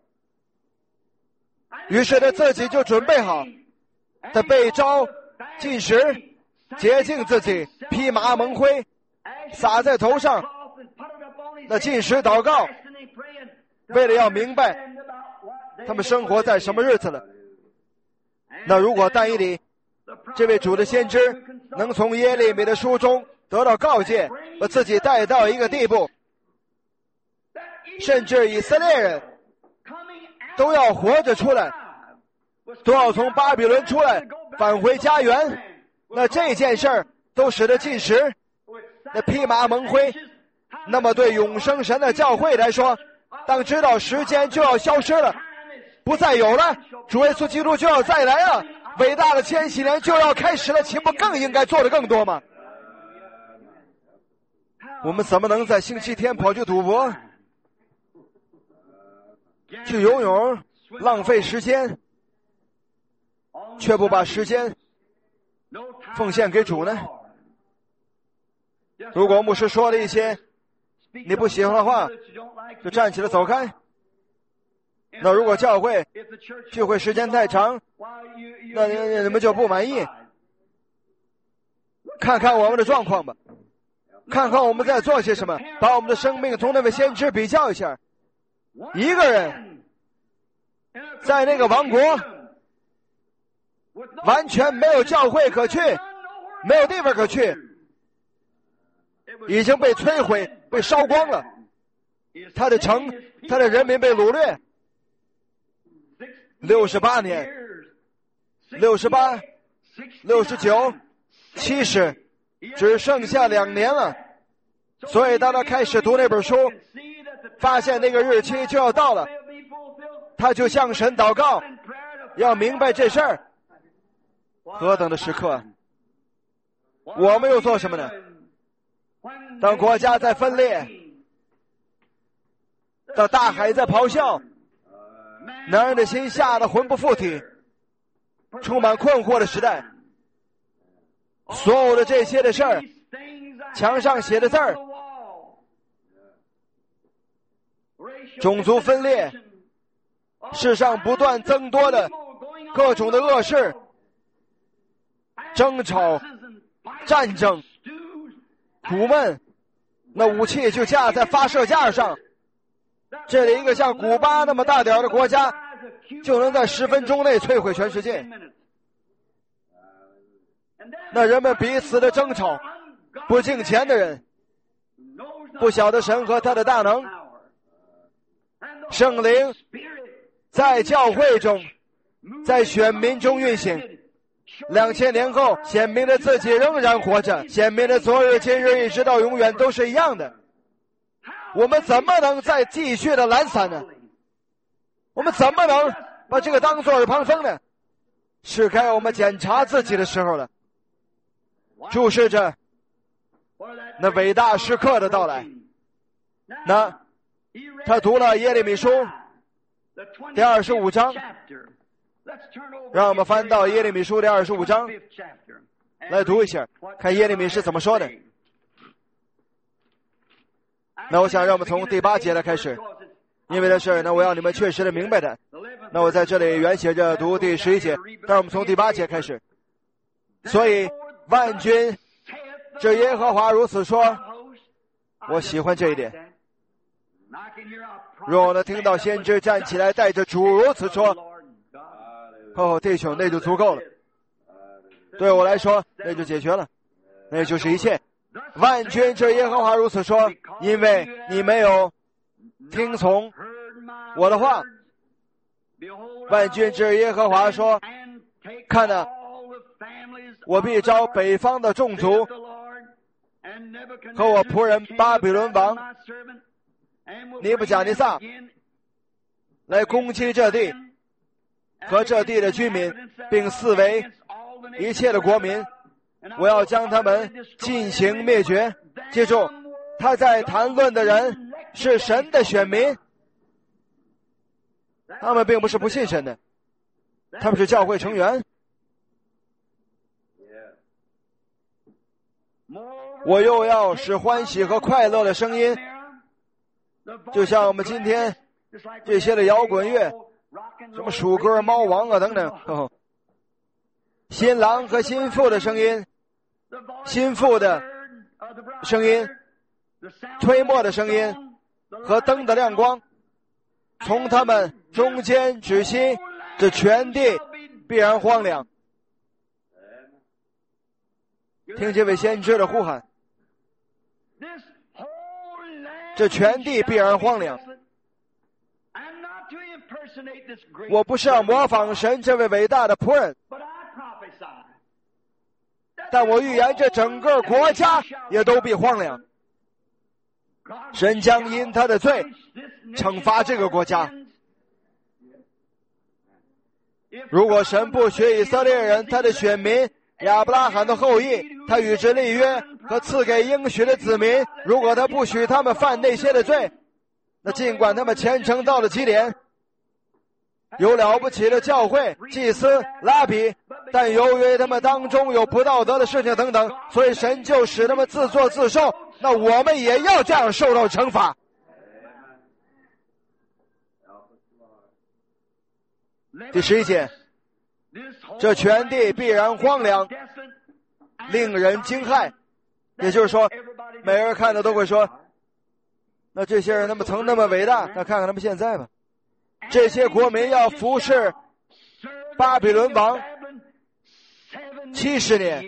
于是他自己就准备好，他被召进食，洁净自己，披麻蒙灰，撒在头上，那进食祷告，为了要明白他们生活在什么日子了。那如果但以理这位主的先知能从耶利米的书中得到告诫，把自己带到一个地步，甚至以色列人都要活着出来，都要从巴比伦出来返回家园，那这件事儿都使得进食，那披麻蒙灰。那么对永生神的教会来说，当知道时间就要消失了，不再有了，主耶稣基督就要再来了，伟大的千禧年就要开始了，岂不更应该做的更多吗？我们怎么能在星期天跑去赌博，去游泳，浪费时间，却不把时间奉献给主呢？如果牧师说了一些你不喜欢的话，就站起来走开。那如果教会聚会时间太长，那你们就不满意。看看我们的状况吧，看看我们在做些什么，把我们的生命同那位先知比较一下。一个人在那个王国完全没有教会可去，没有地方可去，已经被摧毁，被烧光了，他的城，他的人民被掳掠。六十八年，六十八，六十九，七十，只剩下两年了。所以当他开始读那本书，发现那个日期就要到了，他就向神祷告，要明白这事儿。何等的时刻！我们又做什么呢？当国家在分裂，当大海在咆哮，男人的心吓得魂不附体，充满困惑的时代，所有的这些的事儿，墙上写的字儿， 种族分裂，世上不断增多的各种的恶事、争吵、战争、苦闷，那武器就架在发射架上。这里一个像古巴那么大点的国家，就能在十分钟内摧毁全世界。那人们彼此的争吵，不敬虔的人，不晓得神和他的大能，圣灵在教会中，在选民中运行。两千年后，显明了自己仍然活着，显明了昨日、今日一直到永远都是一样的。我们怎么能再继续的懒散呢？我们怎么能把这个当作耳旁风呢？是该我们检查自己的时候了。注视着那伟大时刻的到来。那他读了耶利米书第二十五章，让我们翻到耶利米书第二十五章来读一下，看耶利米是怎么说的。那我想让我们从第八节来开始，因为这事呢，我要你们确实的明白的。那我在这里原写着读第十一节，但是我们从第八节开始。所以万军这耶和华如此说，我喜欢这一点。若我能听到先知站起来带着主如此说，哦，弟兄，那就足够了。对我来说，那就解决了，那就是一切。万军这耶和华如此说，因为你没有听从我的话。万军之耶和华说，看哪，我必招北方的众族和我仆人巴比伦王尼布甲尼撒来攻击这地和这地的居民，并四围一切的国民，我要将他们进行灭绝。记住，他在谈论的人是神的选民，他们并不是不信神的，他们是教会成员。我又要使欢喜和快乐的声音，就像我们今天这些的摇滚乐，什么鼠歌、猫王啊等等，哦，新郎和新妇的声音，新妇的声音，吹磨的声音和灯的亮光，从他们中间止息，这全地必然荒凉。听这位先知的呼喊，这全地必然荒凉。我不是要模仿神这位伟大的仆人，但我预言这整个国家也都必荒凉。神将因他的罪惩罚这个国家。如果神不许以色列人他的选民亚伯拉罕的后裔，他与之立约和赐给应许的子民，如果他不许他们犯那些的罪，那尽管他们虔诚到了极点，有了不起的教会、祭司、拉比，但由于他们当中有不道德的事情等等，所以神就使他们自作自受。那我们也要这样受到惩罚。第十一节，这全地必然荒凉，令人惊骇。也就是说，每个人看到都会说，那这些人他们曾那么伟大，那看看他们现在吧。这些国民要服侍巴比伦王七十年，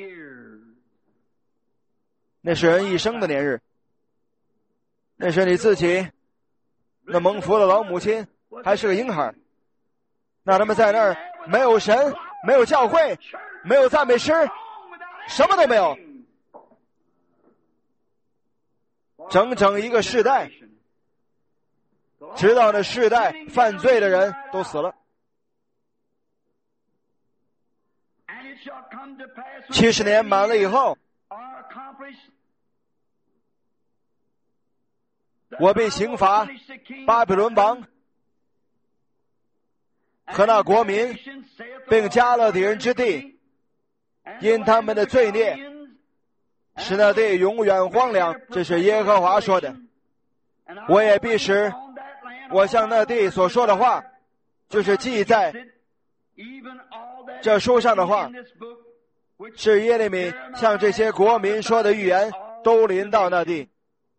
那是人一生的年日，那是你自己那蒙福的老母亲还是个婴孩，那他们在那儿没有神，没有教会，没有赞美诗，什么都没有，整整一个世代，直到那世代犯罪的人都死了。七十年满了以后，我被刑罚巴比伦王和那国民，并加勒底人之地，因他们的罪孽，使那地永远荒凉。这是耶和华说的。我也必使我向那地所说的话，就是记在这书上的话，是耶利米向这些国民说的预言，都临到那地。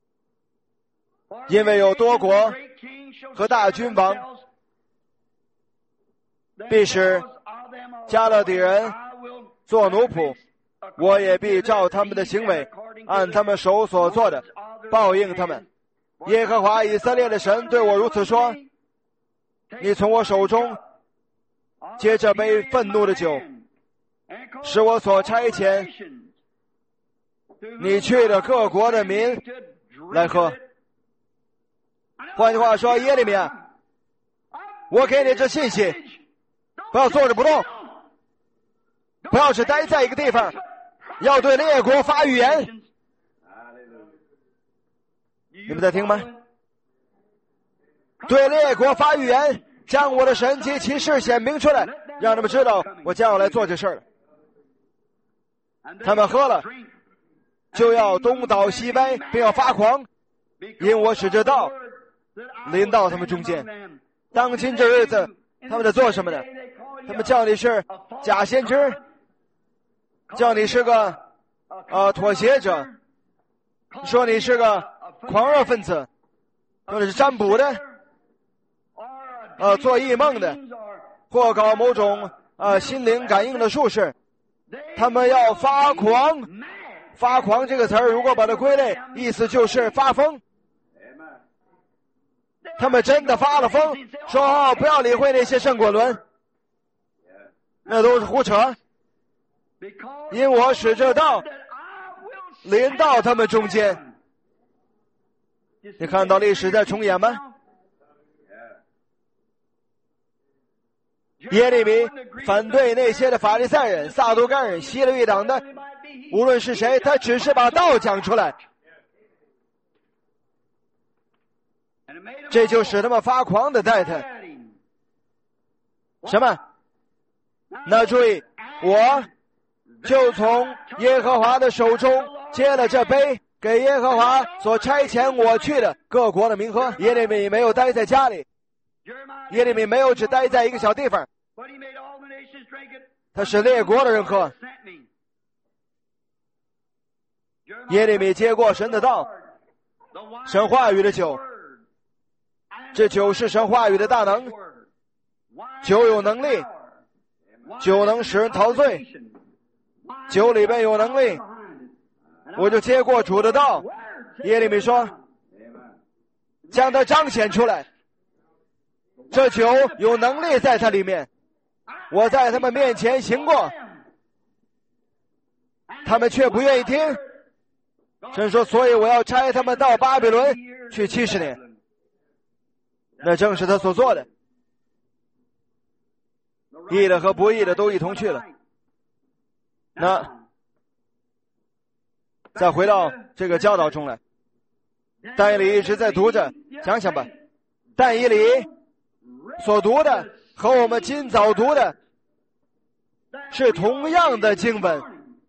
因为有多国和大君王必使加勒底人做奴仆，我也必照他们的行为，按他们手所做的报应他们。耶和华以色列的神对我如此说：你从我手中接这杯愤怒的酒，使我所差遣你去的各国的民来喝。换句话说，耶利米，我给你这信息，不要坐着不动，不要只待在一个地方，要对列国发预言。你们在听吗？对列国发预言，将我的神迹奇事显明出来，让他们知道我将要来做这事儿了。他们喝了，就要东倒西歪，并要发狂，因我使这道临到他们中间。当今这日子，他们在做什么呢？他们叫你是假先知，叫你是个呃妥协者，说你是个狂热分子，说你是占卜的，呃做异梦的，或搞某种呃心灵感应的术士。他们要发狂。发狂这个词儿，如果把它归类，意思就是发疯。他们真的发了疯，说哦，不要理会那些圣果轮，那都是胡扯。因我使这道临到他们中间。你看到历史在重演吗？耶利米反对那些的法利赛人、撒都该人、希律一党的，无论是谁，他只是把道讲出来，这就使他们发狂的带他。什么？那注意，我就从耶和华的手中接了这杯，给耶和华所差遣我去的各国的民喝。耶利米没有待在家里，耶利米没有只待在一个小地方，他使列国的人喝。耶利米接过神的道，神话语的酒，这酒是神话语的大能，酒有能力，酒能使人陶醉，酒里边有能力。我就接过主的道，耶利米说，将它彰显出来，这酒有能力在它里面，我在他们面前行过，他们却不愿意听。神说，所以我要差他们到巴比伦去七十年。那正是他所做的，义的和不义的都一同去了。那再回到这个教导中来，但以理一直在读着，想想吧，但以理所读的和我们今早读的是同样的经文，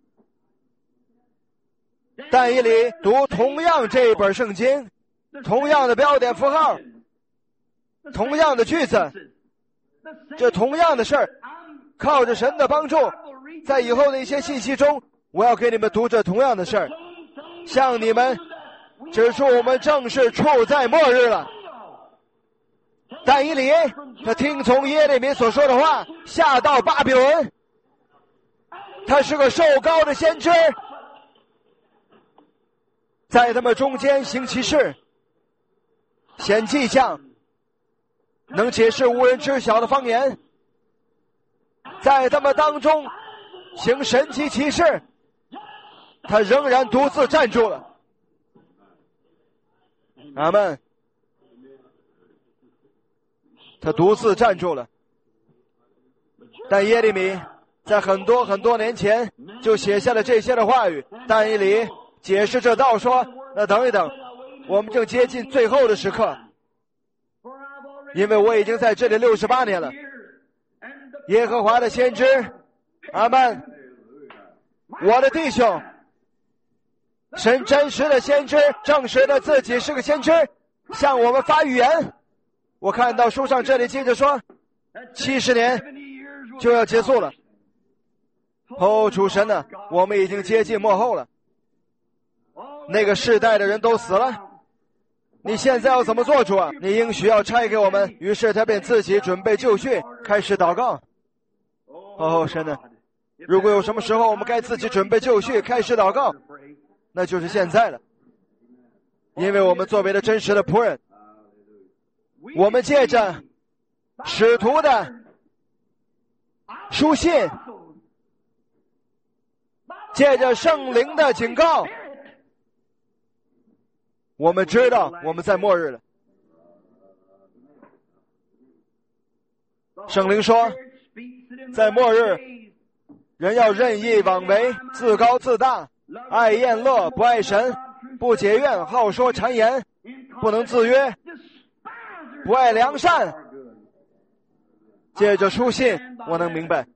但以理读同样这一本圣经，同样的标点符号，同样的句子，这同样的事儿，靠着神的帮助，在以后的一些信息中，我要给你们读这同样的事儿，向你们指出我们正是处在末日了。但以理他听从耶利米所说的话，下到巴比伦，他是个受膏的先知，在他们中间行奇事，显迹象，能解释无人知晓的方言，在他们当中行神奇奇事，他仍然独自站住了。阿们。他独自站住了。但耶利米在很多很多年前就写下了这些的话语。但以理解释这道说，那等一等，我们正接近最后的时刻，因为我已经在这里六十八年了。耶和华的先知，阿们，我的弟兄，神真实的先知证实了自己是个先知，向我们发预言。 我看到书上这里接着说，七十年就要结束了。哦，主神呢，我们已经接近末后了。那个世代的人都死了，你现在要怎么做，主啊？你应许要差给我们。于是他便自己准备就绪，开始祷告。哦，神呢，如果有什么时候我们该自己准备就绪，开始祷告，那就是现在了。因为我们作为了真实的仆人，我们借着使徒的书信，借着圣灵的警告，我们知道我们在末日了。圣灵说，在末日，人要任意妄为，自高自大，爱宴乐，不爱神，不解怨，好说谗言，不能自约，不爱良善。借着书信，我能明白，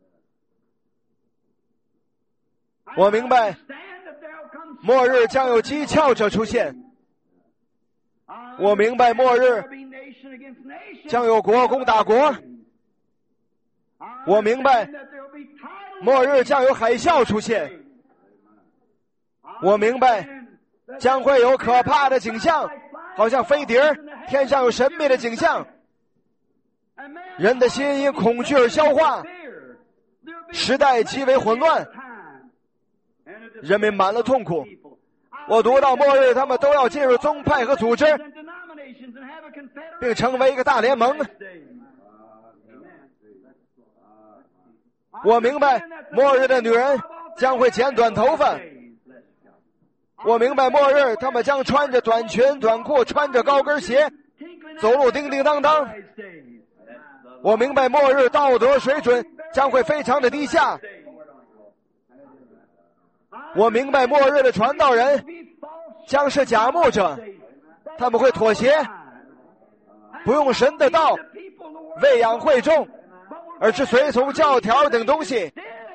我明白末日将有讥诮者出现，我明白末日将有国攻打国，我明白末日将有海啸出现，我明白将会有可怕的景象，好像飞碟，天上有神秘的景象，人的心因恐惧而消化，时代极为混乱，人民满了痛苦。我读到末日他们都要进入宗派和组织，并成为一个大联盟。我明白末日的女人将会剪短头发，我明白末日他们将穿着短裙短裤，穿着高跟鞋，走路叮叮当当。我明白末日道德水准将会非常的低下。我明白末日的传道人将是假牧者，他们会妥协，不用神的道喂养会众，而是随从教条等东西。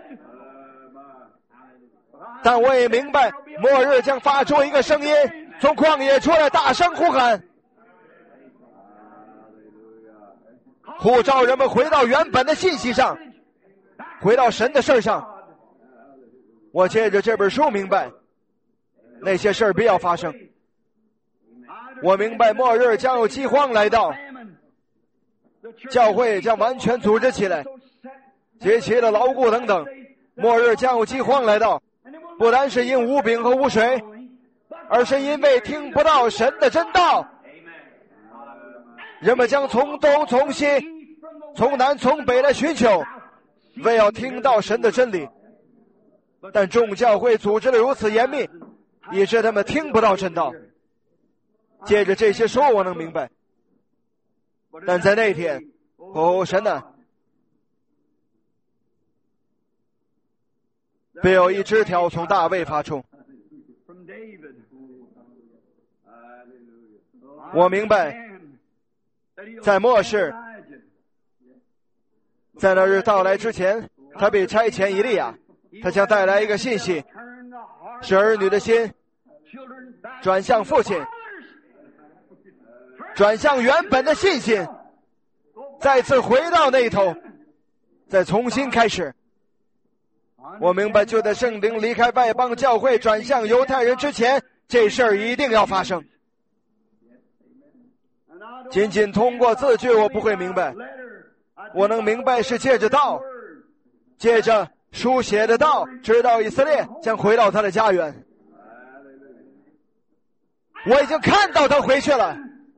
但我也明白末日将发出一个声音，从旷野出来大声呼喊，呼召人们回到原本的信息上，回到神的事上。我借着这本书明白那些事儿必要发生。我明白末日将有饥荒来到，教会将完全组织起来，节期的牢固等等。末日将有饥荒来到，不单是因无饼和无水，而是因为听不到神的真道。人们将从东从西从南从北来寻求，为要听到神的真理。但众教会组织的如此严密，以致他们听不到真道。借着这些说我能明白，但在那天，哦神啊，必有一枝条从大卫发出。我明白在末世，在那日到来之前，他被差遣以利亚，他将带来一个信息，使儿女的心转向父亲，转向原本的信心，再次回到那一头，再重新开始。我明白就在圣灵离开外邦教会转向犹太人之前，这事儿一定要发生。仅仅通过字句我不会明白，我能明白是借着道，借着书写的道，知道以色列将回到他的家园。我已经看到他回去了。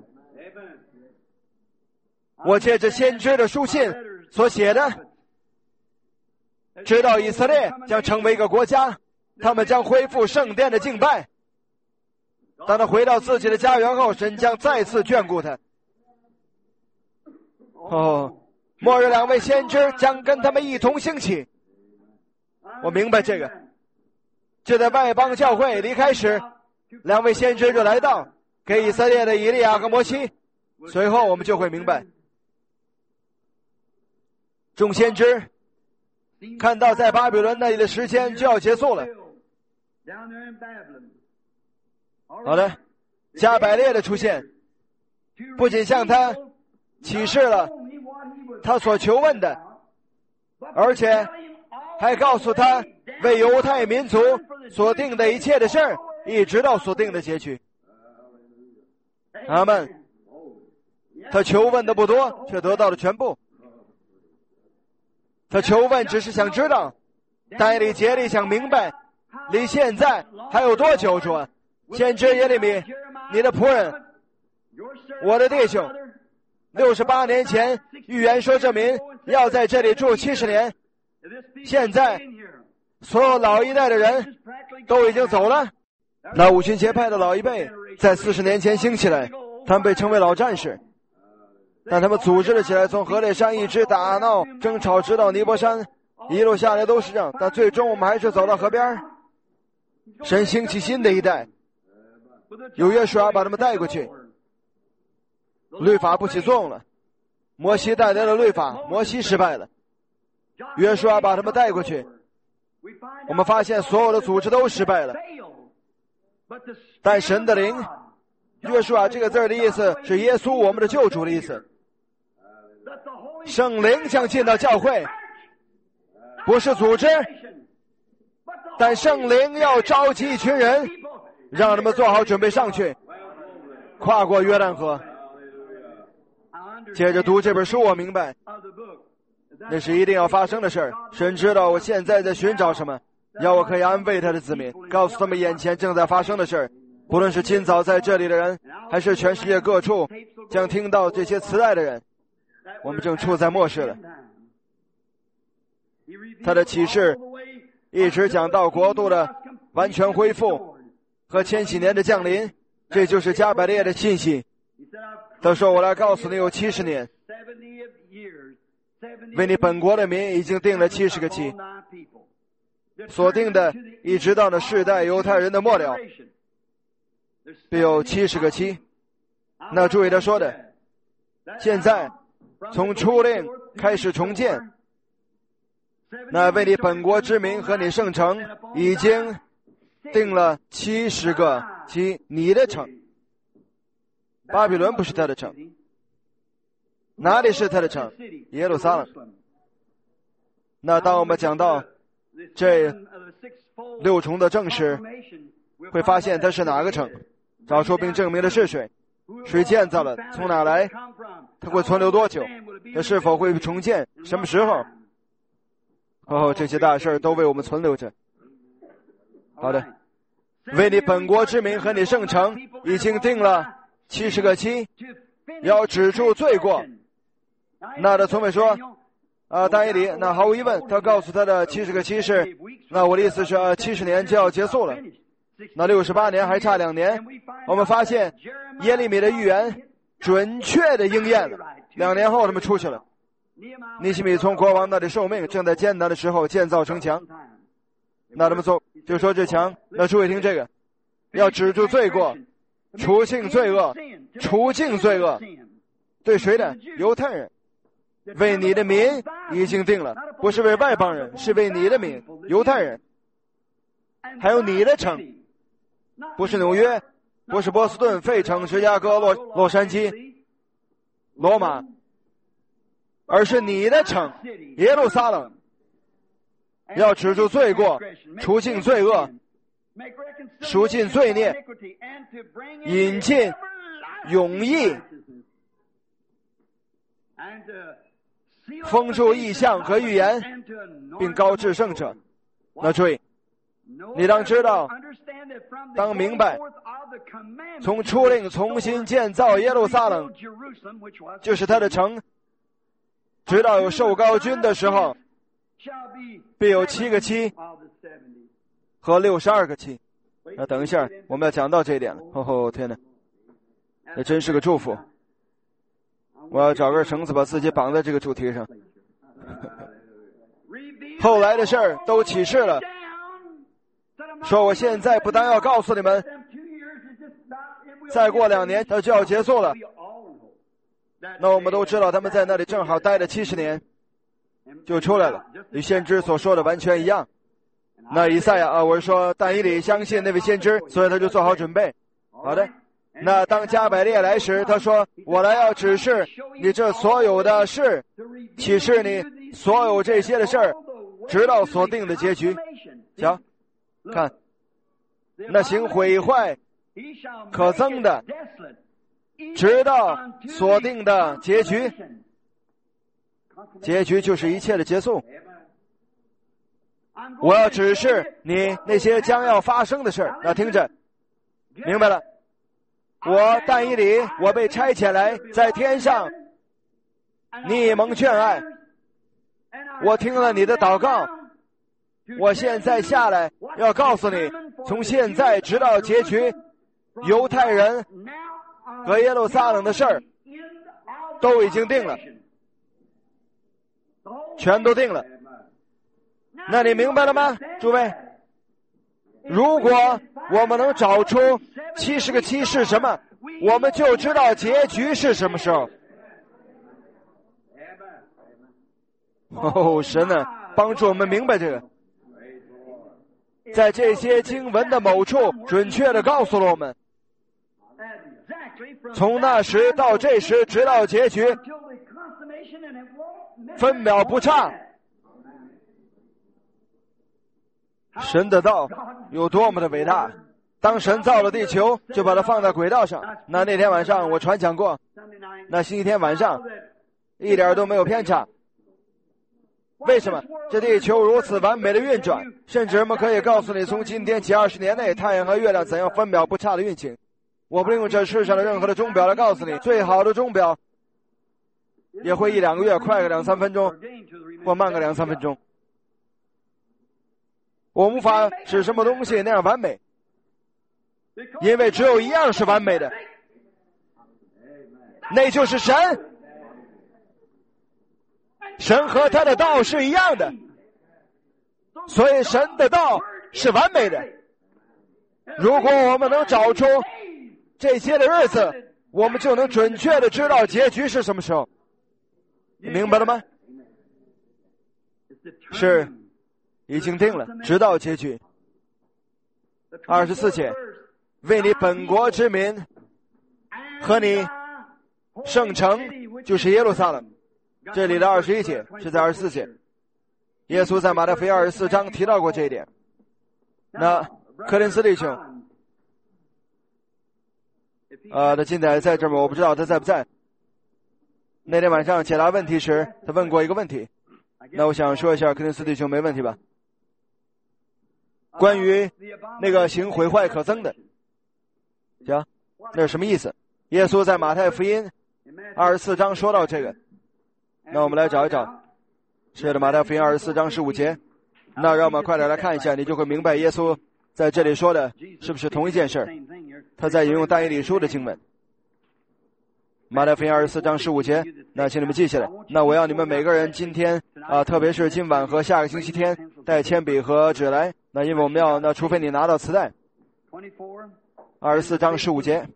我借着先知的书信所写的，知道以色列将成为一个国家，他们将恢复圣殿的敬拜。当他回到自己的家园后，神将再次眷顾他。哦，末日两位先知将跟他们一同兴起。我明白这个。就在外邦教会离开时，两位先知就来到，给以色列的以利亚和摩西。随后我们就会明白，众先知看到在巴比伦那里的时间就要结束了。好的，加百列的出现不仅向他启示了他所求问的，而且还告诉他为犹太民族所定的一切的事儿，一直到所定的结局。阿们。他求问的不多，却得到了全部。他求问只是想知道，但以理竭力想明白，离现在还有多久？主啊，先知耶利米，你的仆人，我的弟兄，六十八年前预言说这民要在这里住七十年，现在所有老一代的人都已经走了。那五旬节派的老一辈在四十年前兴起来，他们被称为老战士，但他们组织了起来，从河烈山一直打闹争吵，直到尼泊山，一路下来都是这样。但最终我们还是走到河边，神兴起新的一代，有约书亚把他们带过去，律法不起作用了，摩西带来了律法，摩西失败了，约书亚把他们带过去，我们发现所有的组织都失败了，但神的灵，约书亚这个字的意思是耶稣我们的救主的意思，圣灵将进到教会，不是组织，但圣灵要召集一群人，让他们做好准备上去，跨过约旦河。接着读这本书，我明白那是一定要发生的事儿。神知道我现在在寻找什么，要我可以安慰他的子民，告诉他们眼前正在发生的事儿。不论是今早在这里的人，还是全世界各处将听到这些磁带的人，我们正处在末世了。他的启示一直讲到国度的完全恢复和千禧年的降临，这就是加百列的信息。他说，我来告诉你，有七十年，为你本国的民已经定了七十个期，所定的一直到了世代犹太人的末了，必有七十个期。那注意他说的，现在从初令开始重建，那为你本国之民和你圣城已经定了七十个期，你的城。巴比伦不是他的城，哪里是他的城？耶路撒冷。那当我们讲到这六重的证实，会发现它是哪个城，找出并证明的是谁，谁建造了，从哪来，它会存留多久，它是否会重建，什么时候。哦，这些大事都为我们存留着。好的，为你本国之民和你圣城已经定了七十个期，要止住罪过。那他从未说啊，但以理，那毫无疑问，他告诉他的七十个期是，那我的意思是啊，七十年就要结束了，那六十八年还差两年。我们发现耶利米的预言准确的应验了，两年后他们出去了。尼希米从国王那里受命，正在艰难的时候建造城墙。那他们做就说这墙，那注意听这个，要止住罪过，除尽罪恶，除尽罪恶，对谁的？犹太人。为你的民已经定了，不是为外邦人，是为你的民，犹太人。还有你的城，不是纽约，不是波士顿、费城、芝加哥、洛洛杉矶、罗马，而是你的城，耶路撒冷。要止住罪过，除尽罪恶，赎尽罪孽，引进永义，封住异象和预言，并高至圣者。那注意，你当知道，当明白，从初令重新建造耶路撒冷，就是他的城，直到有受膏君的时候，必有七个期和六十二个期。那等一下，我们要讲到这一点了。哦吼，天哪，这真是个祝福！我要找根绳子把自己绑在这个主题上。后来的事儿都启示了，说我现在不但要告诉你们，再过两年它就要结束了。那我们都知道他们在那里正好待了七十年，就出来了，与先知所说的完全一样。那以赛亚啊，我是说但以理相信那位先知，所以他就做好准备。好的， 那当加百列来时，他说：“我来要指示你这所有的事，启示你所有这些的事儿，直到所定的结局。”瞧，看，那行毁坏、可憎的，直到所定的结局。结局就是一切的结束。我要指示你那些将要发生的事儿。那听着，明白了。我但以理，我被差遣来，在天上，你蒙眷爱。我听了你的祷告，我现在下来要告诉你，从现在直到结局，犹太人和耶路撒冷的事儿都已经定了，全都定了。那你明白了吗，诸位？如果我们能找出七十个七是什么，我们就知道结局是什么时候。哦，神呢，帮助我们明白这个。在这些经文的某处准确地告诉了我们，从那时到这时直到结局，分秒不差。神的道有多么的伟大，当神造了地球，就把它放在轨道上。那那天晚上我传讲过，那星期天晚上一点都没有偏差。为什么这地球如此完美的运转？甚至我们可以告诉你，从今天起二十年内，太阳和月亮怎样分秒不差的运行。我不用这世上的任何的钟表来告诉你，最好的钟表也会一两个月快个两三分钟，或慢个两三分钟。我无法使什么东西那样完美，因为只有一样是完美的，那就是神。神和他的道是一样的，所以神的道是完美的。如果我们能找出这些的日子，我们就能准确的知道结局是什么时候。你明白了吗？是已经定了，直到结局。二十四节，为你本国之民和你圣城，就是耶路撒冷。这里的二十一节是在二十四节，耶稣在马太福音二十四章提到过这一点。那柯林斯弟兄，呃，他现在在这儿吗？我不知道他在不在。那天晚上解答问题时，他问过一个问题。那我想说一下，柯林斯弟兄没问题吧？关于那个行毁坏可憎的，行，那是什么意思？耶稣在马太福音二十四章说到这个。那我们来找一找，是的，马太福音二十四章十五节。那让我们快点来看一下，你就会明白耶稣在这里说的是不是同一件事。他在引用但以理书的经文，马太福音二十四章十五节。那请你们记下来。那我要你们每个人今天啊，特别是今晚和下个星期天带铅笔和纸来。那因为我们要，那除非你拿到磁带。二十四章十五节。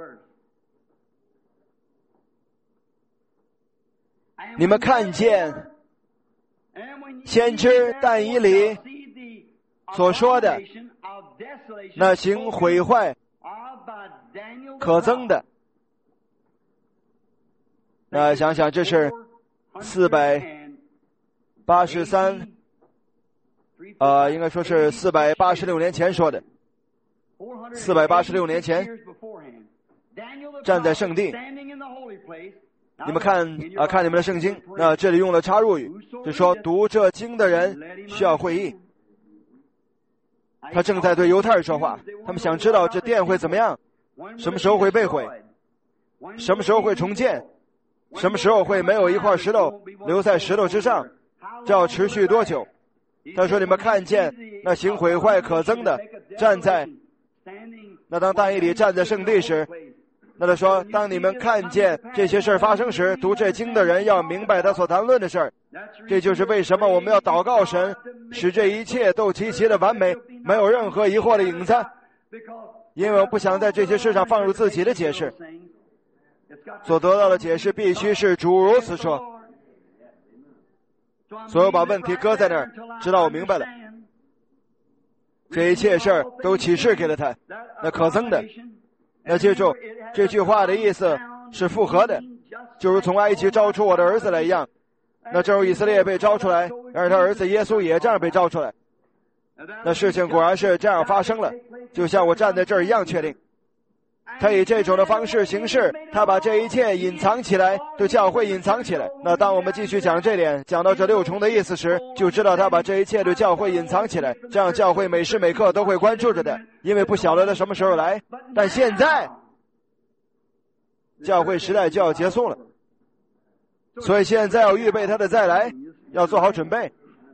你们看见先知但以理所说的那行毁坏可憎的，那想想这是四百八十三呃应该说是四百八十六年前说的。四百八十六年前站在圣地，你们看啊，看你们的圣经，那这里用了插入语，就说读这经的人需要会意。他正在对犹太人说话，他们想知道这殿会怎么样，什么时候会被毁，什么时候会重建，什么时候会没有一块石头留在石头之上，这要持续多久。他说你们看见那行毁坏可憎的站在，那当但以理站在圣地时，那他说当你们看见这些事儿发生时，读这经的人要明白他所谈论的事儿。这就是为什么我们要祷告神，使这一切都极其的完美，没有任何疑惑的影子，因为我不想在这些事上放入自己的解释，所得到的解释必须是主如此说。所以我把问题搁在那儿，直到我明白了这一切事儿都启示给了他，那可憎的那记住，这句话的意思是复合的，就如从埃及招出我的儿子来一样。那正如以色列被招出来，但是他儿子耶稣也这样被招出来。那事情果然是这样发生了，就像我站在这儿一样确定。他以这种的方式行事，他把这一切隐藏起来，对教会隐藏起来。那当我们继续讲这点，讲到这六重的意思时，就知道他把这一切对教会隐藏起来，这样教会每时每刻都会关注着的，因为不晓得他什么时候来。但现在教会时代就要结束了，所以现在要预备他的再来，要做好准备。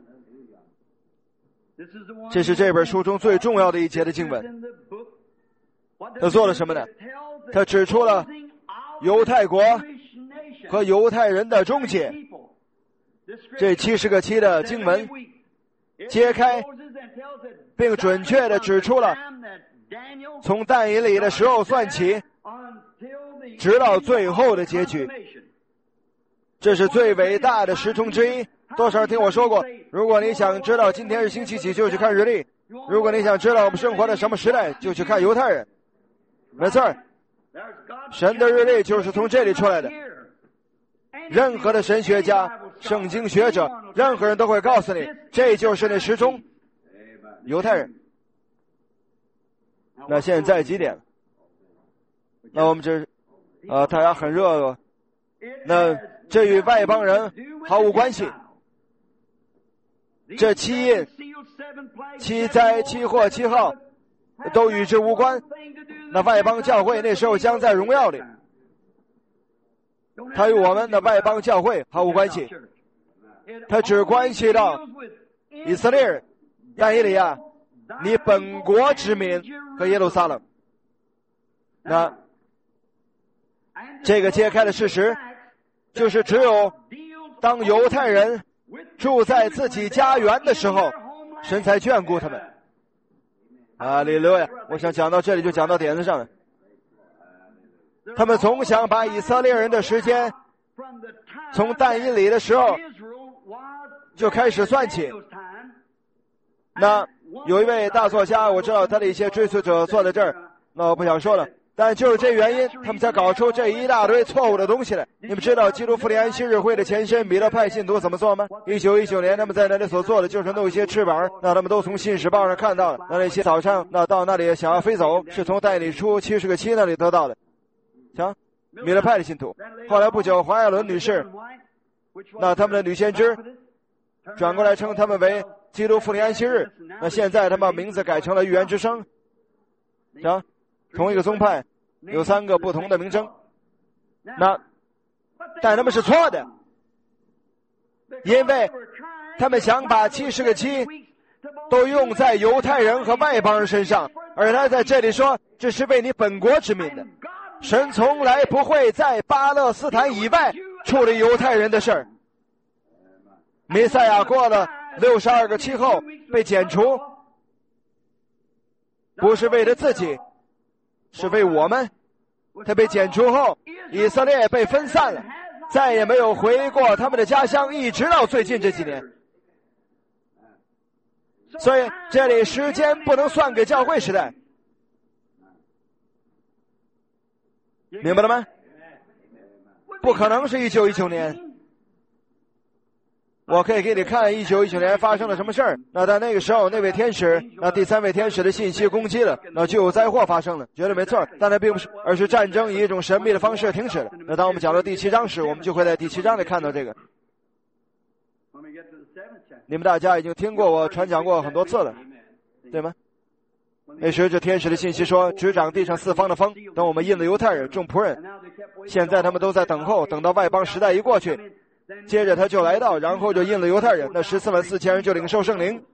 这是这本书中最重要的一节的经文。他做了什么呢？他指出了犹太国和犹太人的终结。这七十个七的经文揭开并准确地指出了从但以理的时候算起直到最后的结局。这是最伟大的时钟之一。多少人听我说过，如果你想知道今天是星期几，就去看日历；如果你想知道我们生活在什么时代，就去看犹太人。没错，神的日历就是从这里出来的。任何的神学家、圣经学者，任何人都会告诉你，这就是那时钟。犹太人。那现在几点了？那我们这呃，大家很热了。那这与外邦人毫无关系。这七印、七灾、七祸、七号都与之无关。那外邦教会那时候将在荣耀里，它与我们的外邦教会毫无关系，它只关系到以色列人、但以理亚、你本国之民和耶路撒冷。那这个揭开的事实就是只有当犹太人住在自己家园的时候，神才眷顾他们。哈利路亚！我想讲到这里就讲到点子上了。他们总想把以色列人的时间从但以理的时候就开始算起。那有一位大作家，我知道他的一些追随者坐在这儿，那我不想说了。但就是这原因，他们才搞出这一大堆错误的东西来。你们知道基督复临安息日会的前身米勒派信徒怎么做吗？一九一九年他们在那里所做的就是弄一些翅膀，那他们都从信使报上看到了。那那些早上那到那里想要飞走，是从但以理书七十个七那里得到的。瞧，米勒派的信徒。后来不久，华亚伦女士，那他们的女先知转过来称他们为基督复临安息日。那现在他们把名字改成了预言之声。瞧，同一个宗派有三个不同的名称，那但他们是错的，因为他们想把七十个七都用在犹太人和外邦人身上，而他在这里说这是为你本国之民的。神从来不会在巴勒斯坦以外处理犹太人的事儿。弥赛亚过了六十二个期后被剪除，不是为了自己，是为我们。他被剪除后，以色列被分散了，再也没有回过他们的家乡，一直到最近这几年。所以这里时间不能算给教会时代，明白了吗？不可能是一九一九年。我可以给你看一九一九年发生了什么事儿。那在那个时候，那位天使，那第三位天使的信息攻击了，那就有灾祸发生了，绝对没错。但那并不是，而是战争以一种神秘的方式停止了。那当我们讲到第七章时，我们就会在第七章里看到这个。你们大家已经听过我传讲过很多次了，对吗？那时这天使的信息说，执掌地上四方的风，等我们印了犹太人众仆人。现在他们都在等候，等到外邦时代一过去，接着他就来到，然后就印了犹太人，那十四万四千人就领受圣灵。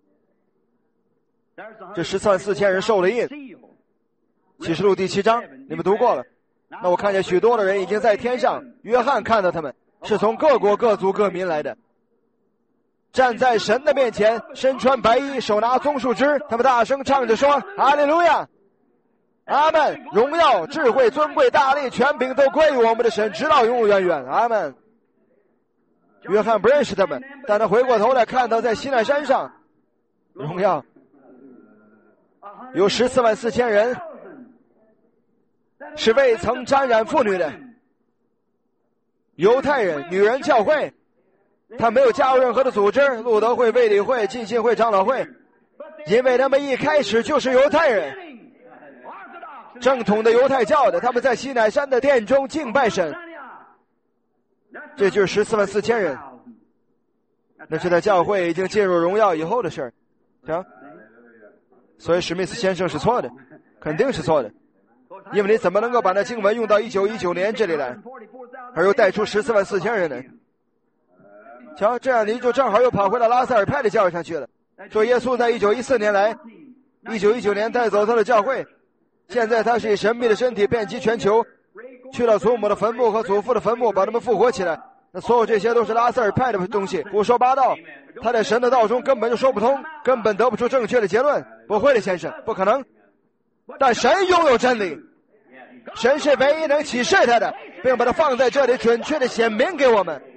这十四万四千人受了印。启示录第七章你们读过了。那我看见许多的人已经在天上，约翰看到他们是从各国各族各民来的，站在神的面前，身穿白衣，手拿棕树枝，他们大声唱着说：哈利路亚，阿们，荣耀、智慧、尊贵、大力、权柄都归于我们的神，直到永永远远，阿们。约翰不认识他们，但他回过头来看到在西奈山上，荣耀有十四万四千人， 是未曾沾染妇女的犹太人女人教会，他没有加入任何的组织，路德会、卫理会、浸信会、长老会，因为他们一开始就是犹太人，正统的犹太教的，他们在西乃山的殿中敬拜神，这就是十四万四千人。那是在教会已经进入荣耀以后的事儿，行。所以史密斯先生是错的，肯定是错的，因为你怎么能够把那经文用到一九一九年这里来，而又带出十四万四千人呢？瞧，这样你就正好又跑回到拉塞尔派的教义上去了，说耶稣在一九一四年来，一九一九年带走他的教会，现在他是以神秘的身体遍及全球，去到祖母的坟墓和祖父的坟墓，把他们复活起来。那所有这些都是拉塞尔派的东西，胡说八道，他在神的道中根本就说不通，根本得不出正确的结论。不会的，先生，不可能。但神拥有真理，神是唯一能启示他的，并把它放在这里准确的显明给我们。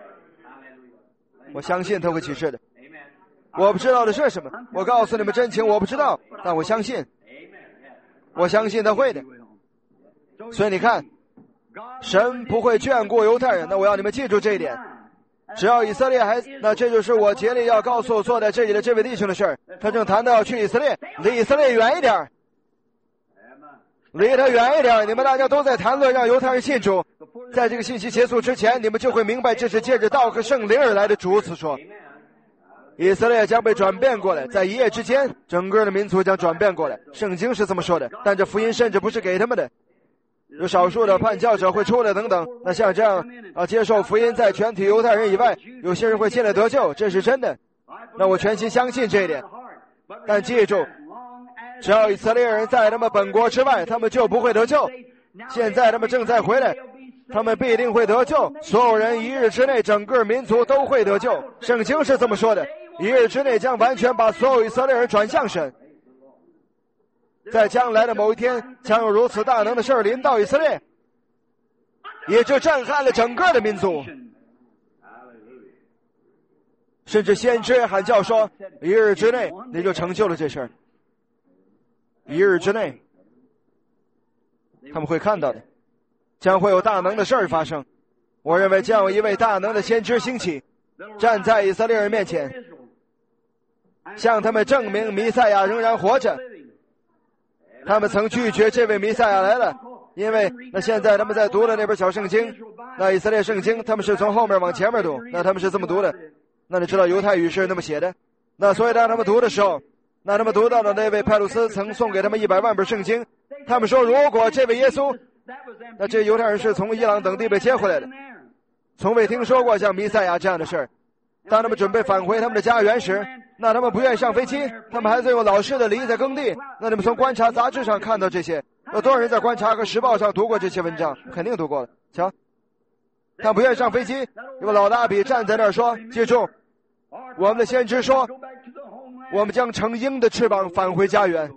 我相信他会启示的。我不知道的是什么，我告诉你们真情，我不知道，但我相信，我相信他会的。所以你看，神不会眷顾犹太人，那我要你们记住这一点。只要以色列还，那这就是我竭力要告诉坐在这里的这位弟兄的事儿。他正谈到要去以色列，离以色列远一点，离他远一点。你们大家都在谈论让犹太人信主，在这个信息结束之前，你们就会明白这是借着道和圣灵而来的。主此说，以色列将被转变过来，在一夜之间，整个的民族将转变过来。圣经是这么说的，但这福音甚至不是给他们的。有少数的叛教者会出来等等，那像这样啊，接受福音在全体犹太人以外，有些人会进来得救，这是真的。那我全心相信这一点。但记住，只要以色列人在他们本国之外，他们就不会得救。现在他们正在回来，他们必定会得救。所有人一日之内，整个民族都会得救。圣经是这么说的，一日之内将完全把所有以色列人转向神。在将来的某一天，将有如此大能的事临到以色列，也就震撼了整个的民族。甚至先知喊叫说，一日之内你就成就了这事儿。一日之内他们会看到的，将会有大能的事儿发生。我认为将有一位大能的先知兴起，站在以色列人面前，向他们证明弥赛亚仍然活着。他们曾拒绝这位弥赛亚来了，因为那现在他们在读的那本小圣经，那以色列圣经他们是从后面往前面读，那他们是这么读的。那你知道犹太语是那么写的，那所以当他们读的时候，那他们读到的那位派鲁斯曾送给他们一百万本圣经，他们说如果这位耶稣，那这犹太人是从伊朗等地被接回来的，从未听说过像弥赛亚这样的事儿。当他们准备返回他们的家园时，那他们不愿意上飞机，他们还在用老式的犁在耕地。那你们从观察杂志上看到这些，有多少人在观察和时报上读过这些文章？肯定读过了。瞧，他不愿意上飞机，有个老大比站在那儿说，记住，我们的先知说，我们将乘鹰的翅膀返回家园。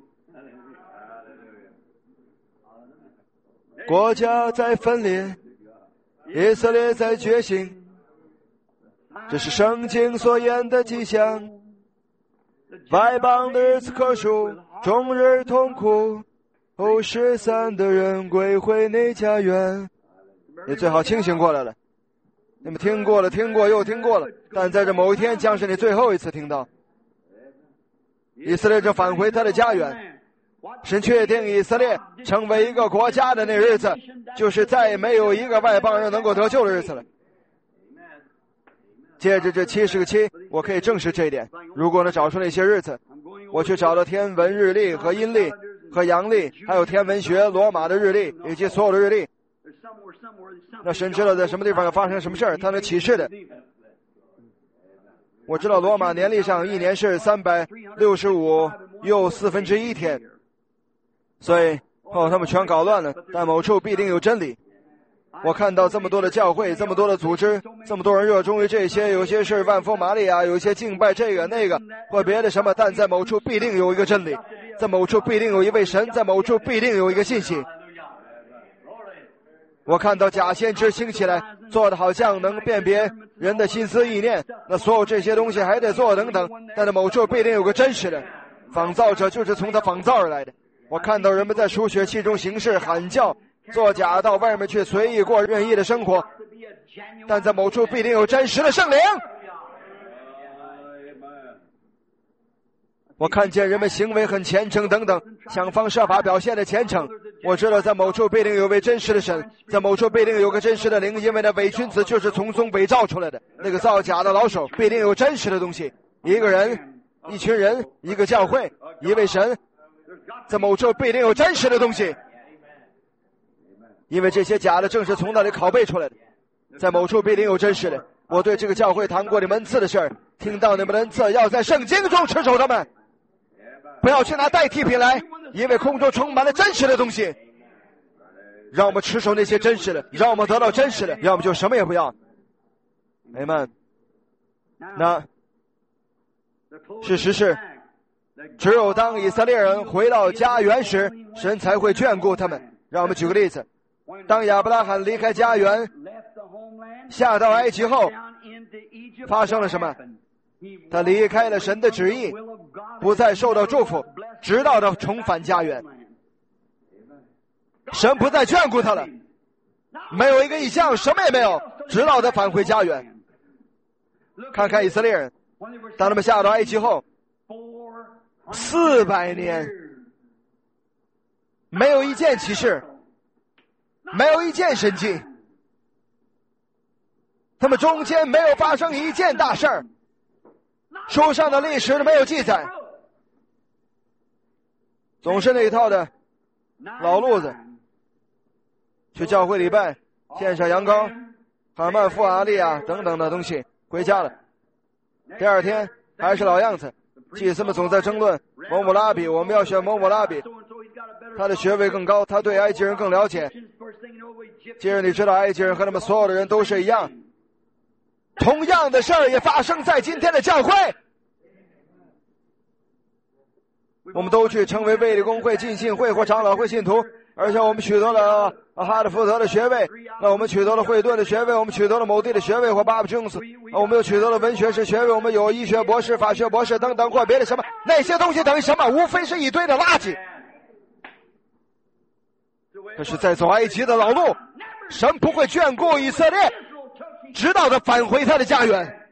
国家在分裂，以色列在觉醒，这是圣经所言的迹象。外邦的日子可数，终日痛苦，后失散的人归回你家园。你最好清醒过来了，你们听过了，听过又听过了，但在这某一天将是你最后一次听到。以色列正返回他的家园，神确定以色列成为一个国家的那日子，就是再也没有一个外邦人能够得救的日子了。借着这七十个七，我可以证实这一点。如果能找出那些日子，我去找到天文日历和阴历和阳历，还有天文学罗马的日历以及所有的日历，那神知道在什么地方要发生什么事儿，他能启示的。我知道罗马年历上一年是三百六十五又四分之一天，所以哦，他们全搞乱了，但某处必定有真理。我看到这么多的教会，这么多的组织，这么多人热衷于这些，有些是万福玛利亚，有些敬拜这个那个或别的什么，但在某处必定有一个真理，在某处必定有一位神，在某处必定有一个信息。我看到假先知兴起来，做的好像能辨别人的心思意念，那所有这些东西还得做等等，但在某处必定有个真实的仿造者，就是从他仿造而来的。 我看到人们在输血气中行事，喊叫，作假，到外面去随意过任意的生活，但在某处必定有真实的圣灵。我看见人们行为很虔诚等等，想方设法表现的虔诚。我知道在某处必定有位真实的神，在某处必定有个真实的灵，因为那伪君子就是从中伪造出来的，那个造假的老手必定有真实的东西。一个人，一群人，一个教会，一位神，在某处必定有真实的东西，因为这些假的正是从那里拷贝出来的。在某处必定有真实的。我对这个教会谈过你们恩赐的事儿，听到你们的恩赐要在圣经中持守他们，不要去拿代替品来，因为空中充满了真实的东西。让我们持守那些真实的，让我们得到真实的，要么就什么也不要。阿们。那事实是，只有当以色列人回到家园时，神才会眷顾他们。让我们举个例子，当亚伯拉罕离开家园下到埃及后，发生了什么？他离开了神的旨意，不再受到祝福，直到他重返家园。神不再眷顾他了，没有一个异象，什么也没有，直到他返回家园。看看以色列人，当他们下到埃及后，四百年没有一件奇事，没有一件神迹，他们中间没有发生一件大事儿，书上的历史都没有记载，总是那一套的老路子，去教会礼拜，献上羊羔，哈曼富阿利亚等等的东西，回家了。第二天还是老样子，祭司们总在争论某某拉比，我们要选某某拉比，他的学位更高，他对埃及人更了解。接着你知道埃及人和他们所有的人都是一样，同样的事儿也发生在今天的教会。我们都去成为卫理公会、浸信会或长老会信徒，而且我们取得了哈德福德的学位，那我们取得了惠顿的学位，我们取得了某地的学位或巴布琼斯，我们又取得了文学士学位，我们有医学博士、法学博士等等或别的什么，那些东西等于什么？无非是一堆的垃圾。这是在走埃及的老路，神不会眷顾以色列，直到他返回他的家园。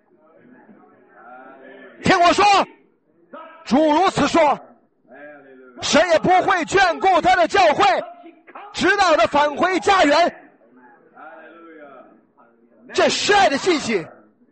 听我说，主如此说，神也不会眷顾他的教会，直到他返回家园。这是爱的信息，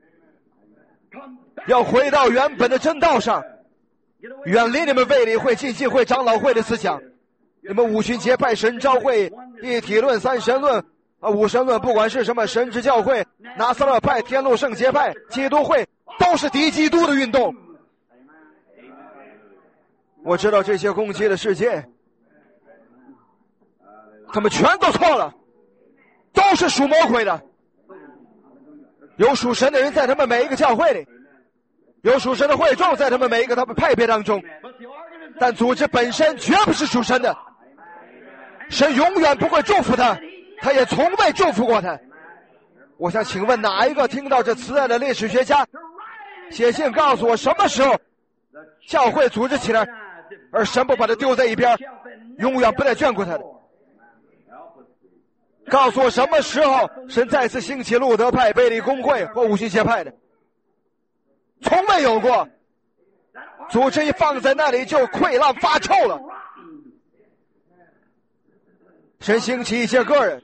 要回到原本的真道上，远离你们卫理会、浸信会、长老会的思想，你们五旬节拜神召会、一体论、三神论啊，五神论，不管是什么神之教会、拿撒勒派、天路圣洁派、基督会，都是敌基督的运动。我知道这些攻击的世界，他们全都错了，都是属魔鬼的。有属神的人在他们每一个教会里，有属神的会众在他们每一个他们派别当中，但组织本身绝不是属神的。神永远不会祝福他，他也从未祝福过他。我想请问哪一个听到这慈爱的历史学家写信告诉我，什么时候教会组织起来，而神不把他丢在一边，永远不再眷顾他的？告诉我什么时候神再次兴起路德派、贝利公会或五旬节派的？从未有过。组织一放在那里就溃烂发臭了。神兴起一些个人，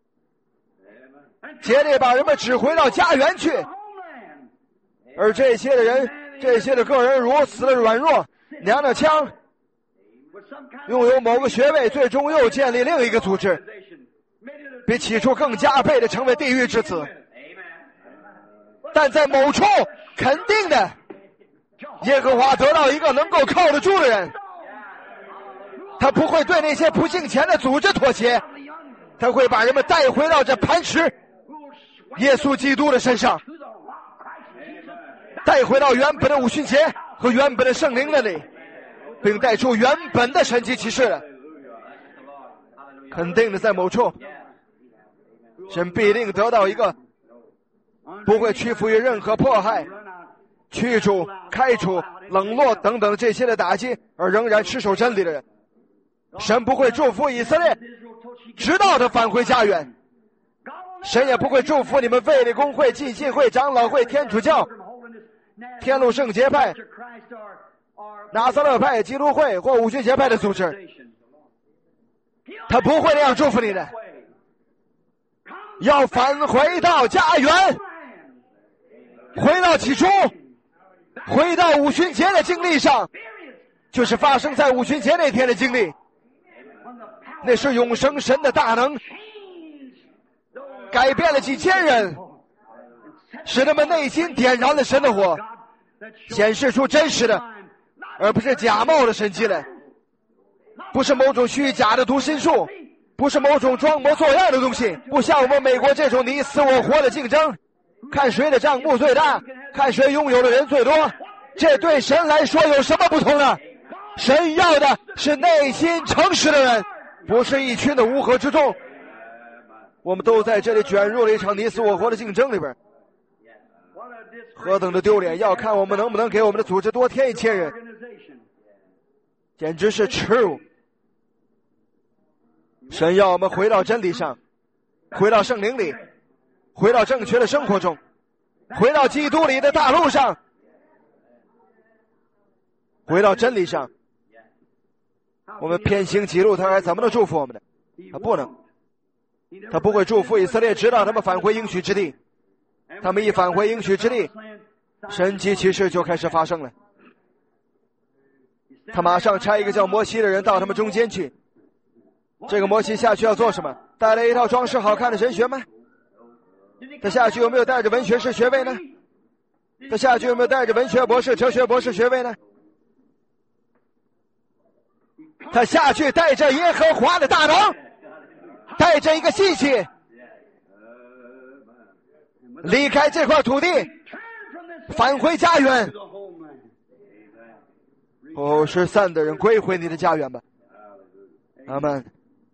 竭力把人们指回到家园去，而这些的人，这些的个人如此的软弱，娘娘腔，拥有某个学位，最终又建立另一个组织，比起初更加倍的成为地狱之子。但在某处肯定的，耶和华得到一个能够靠得住的人，他不会对那些不敬虔的组织妥协，他会把人们带回到这磐石耶稣基督的身上，带回到原本的五旬节和原本的圣灵那里，并带出原本的神迹奇事来。肯定的，在某处神必定得到一个不会屈服于任何迫害、驱逐、开除、冷落等等这些的打击，而仍然持守真理的人。 神不会祝福以色列，直到他返回家园。神也不会祝福你们卫理公会、浸信会、长老会、天主教、天路圣节派、拿撒勒派、基督会或五旬节派的组织，他不会那样祝福你的。要返回到家园，回到起初，回到五旬节的经历上，就是发生在五旬节那天的经历。那是永生神的大能改变了几千人，使他们内心点燃了神的火，显示出真实的而不是假冒的神迹来，不是某种虚假的读心术，不是某种装模作样的东西，不像我们美国这种你死我活的竞争，看谁的账目最大，看谁拥有的人最多。这对神来说有什么不同呢？神要的是内心诚实的人，不是一群的乌合之众。我们都在这里卷入了一场你死我活的竞争里边，何等的丢脸！要看我们能不能给我们的组织多添一千人，简直是耻辱。神要我们回到真理上，回到圣灵里，回到正确的生活中，回到基督里的大路上，回到真理上。我们偏行己路，他还怎么能祝福我们呢？他不能，他不会祝福以色列直到他们返回应许之地。他们一返回应许之地，神迹奇事就开始发生了。他马上差一个叫摩西的人到他们中间去。这个摩西下去要做什么？带来一套装饰好看的神学吗？他下去有没有带着文学士学位呢？他下去有没有带着文学博士、哲学博士学位呢？他下去带着耶和华的大能，带着一个信息，离开这块土地，返回家园。哦，失散的人归回你的家园吧。阿们。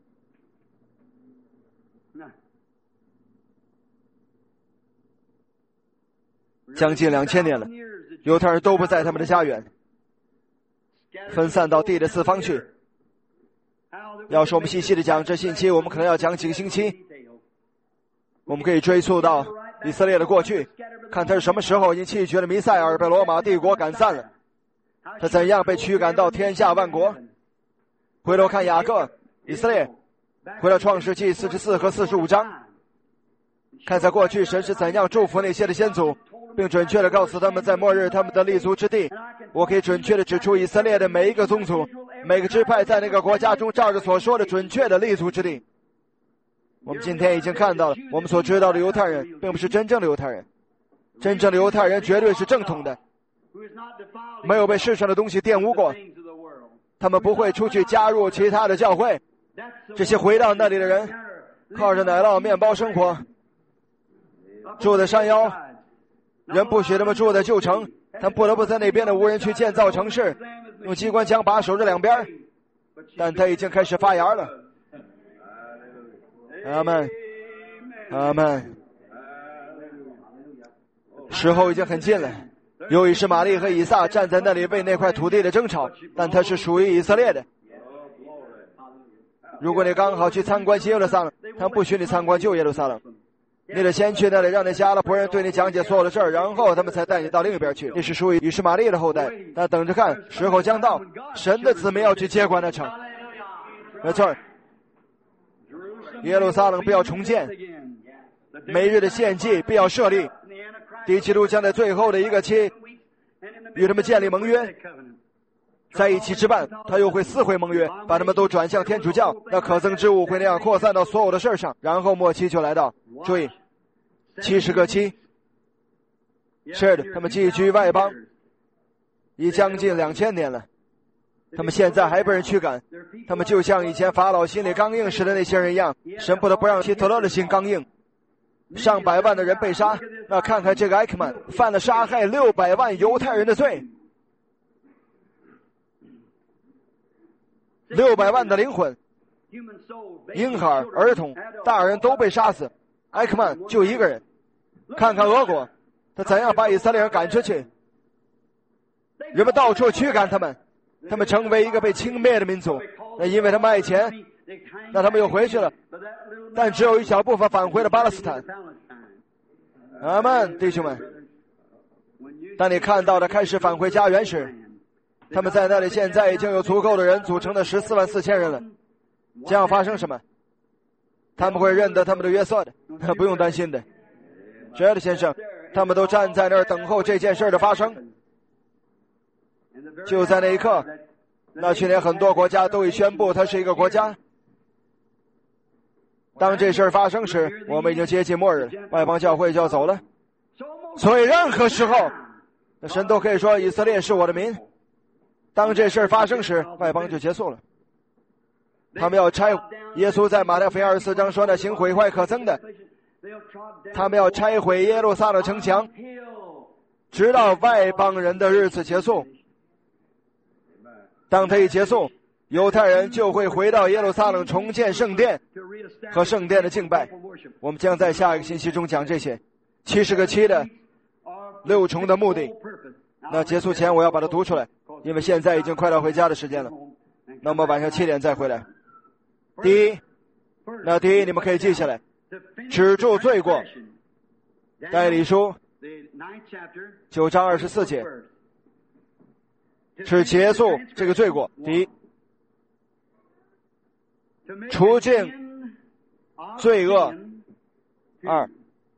将近两千年了，犹太人都不在他们的家园，分散到地的四方去。要是我们细细的讲这信息，我们可能要讲几个星期。我们可以追溯到以色列的过去，看他是什么时候因弃绝了弥赛尔被罗马帝国赶散了，他怎样被驱赶到天下万国。回头看雅各、以色列，回到创世纪四十四和四十五章，看在过去神是怎样祝福那些的先祖，并准确地告诉他们在末日他们的立足之地。我可以准确地指出以色列的每一个宗族，每个支派在那个国家中照着所说的准确的立足之地。我们今天已经看到了，我们所知道的犹太人并不是真正的犹太人，真正的犹太人绝对是正统的，没有被世上的东西玷污过，他们不会出去加入其他的教会。这些回到那里的人靠着奶酪面包生活，住在山腰，人不许他们住在旧城，他们不得不在那边的无人区建造城市，用机关枪把守着两边，但他已经开始发芽了。阿们，阿们。时候已经很近了，有以实玛利和以撒站在那里为那块土地的争吵，但它是属于以色列的。如果你刚好去参观新耶路撒冷，他们不许你参观旧耶路撒冷，你得先去那里，让那些阿拉伯人对你讲解所有的事儿，然后他们才带你到另一边去。你是属于以实玛利的后代，但等着看，时候将到，神的子民要去接管那城。没错，耶路撒冷必要重建，每日的献祭必要设立，第七路将在最后的一个期与他们建立盟约，在一起之半，他又会撕毁盟约，把他们都转向天主教，那可憎之物会那样扩散到所有的事上，然后末期就来到。注意，七十个期，是的，他们寄居外邦已将近两千年了，他们现在还被人驱赶，他们就像以前法老心里刚硬时的那些人一样，神不得不让希特勒的心刚硬，上百万的人被杀。那看看这个埃克曼犯了杀害六百万犹太人的罪，六百万的灵魂，婴孩、儿童、大人都被杀死，埃克曼就一个人。看看俄国，他怎样把以色列人赶出去，人们到处驱赶他们，他们成为一个被轻蔑的民族， 那因为他们爱钱，那他们又回去了，但只有一小部分返回了巴勒斯坦。阿们，弟兄们，当你看到的开始返回家园时，他们在那里现在已经有足够的人组成的十四万四千人了。将要发生什么？他们会认得他们的约瑟的，不用担心的。是的，先生，他们都站在那儿等候这件事的发生。就在那一刻，那去年很多国家都已宣布它是一个国家。当这事儿发生时，我们已经接近末日，外邦教会就要走了。所以任何时候，那神都可以说以色列是我的民。当这事儿发生时，外邦就结束了。他们要拆，耶稣在马太福音二十四章说那行毁坏可憎的，他们要拆毁耶路撒冷城墙，直到外邦人的日子结束。当他一结束，犹太人就会回到耶路撒冷重建圣殿和圣殿的敬拜。我们将在下一个星期中讲这些七十个七的六重的目的。那结束前我要把它读出来，因为现在已经快到回家的时间了。那么晚上七点再回来。第一，那第一你们可以记下来，止住罪过。但以理书九章二十四节是结束这个罪过。第一，除尽罪恶；二，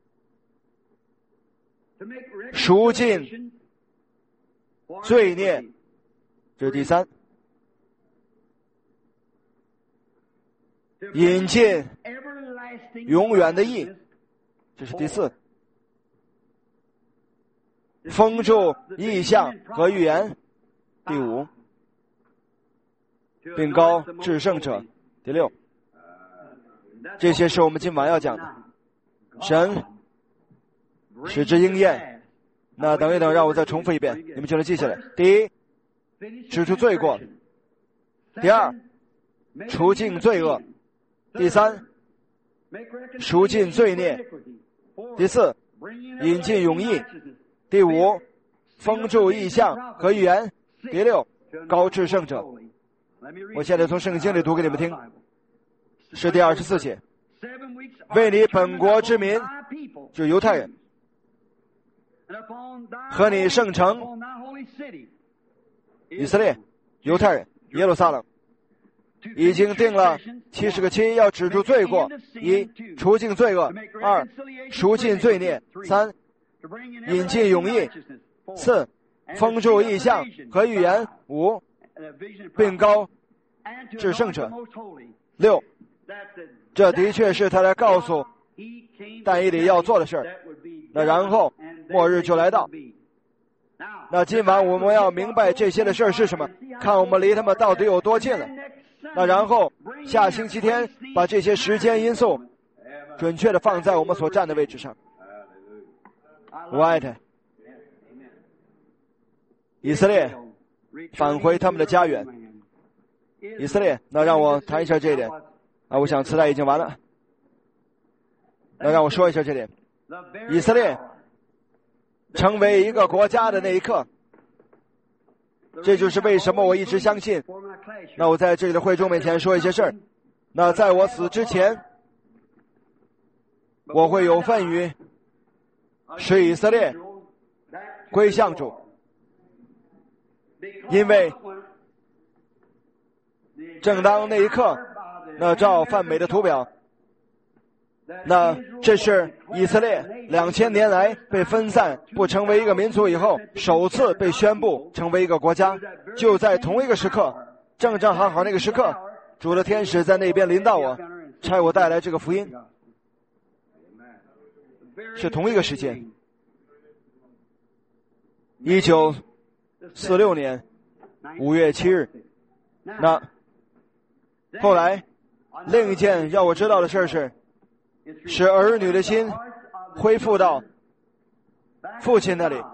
赎尽罪孽，这是第三；引进永远的义，这是第四；封住异象和预言，第五；并高至圣者，第六。这些是我们今晚要讲的。神使之应验。那等一等，让我再重复一遍，你们就能记下来。第一，指出罪过；第二，除尽罪恶；第三，赎尽罪孽；第四，引进永义；第五，封住异象和预言；第六，高至圣者。我现在从圣经里读给你们听，是第二十四节。为你本国之民，就是犹太人，和你圣城以色列，犹太人耶路撒冷，已经定了七十个七，要止住罪过：一，除尽罪恶；二，赎尽罪孽；三，引进永义；四，封住异象和预言；五，并高至圣者；六，这的确是他来告诉但以理要做的事儿。那然后末日就来到。那今晚我们要明白这些的事儿是什么，看我们离他们到底有多近了。那然后下星期天把这些时间因素准确的放在我们所站的位置上。我爱他。以色列返回他们的家园。以色列，那让我谈一下这一点啊，我想磁带已经完了。那让我说一下这点。以色列成为一个国家的那一刻，这就是为什么我一直相信。那我在这里的会众面前说一些事儿。那在我死之前，我会有份于使以色列归向主，因为正当那一刻，那照范美的图表，那这是以色列两千年来被分散不成为一个民族以后，首次被宣布成为一个国家。就在同一个时刻，正正好好那个时刻，主的天使在那边临到我，差我带来这个福音，是同一个时间。一九四六年五月七日。那后来另一件要我知道的事是，使儿女的心恢复到父亲那里，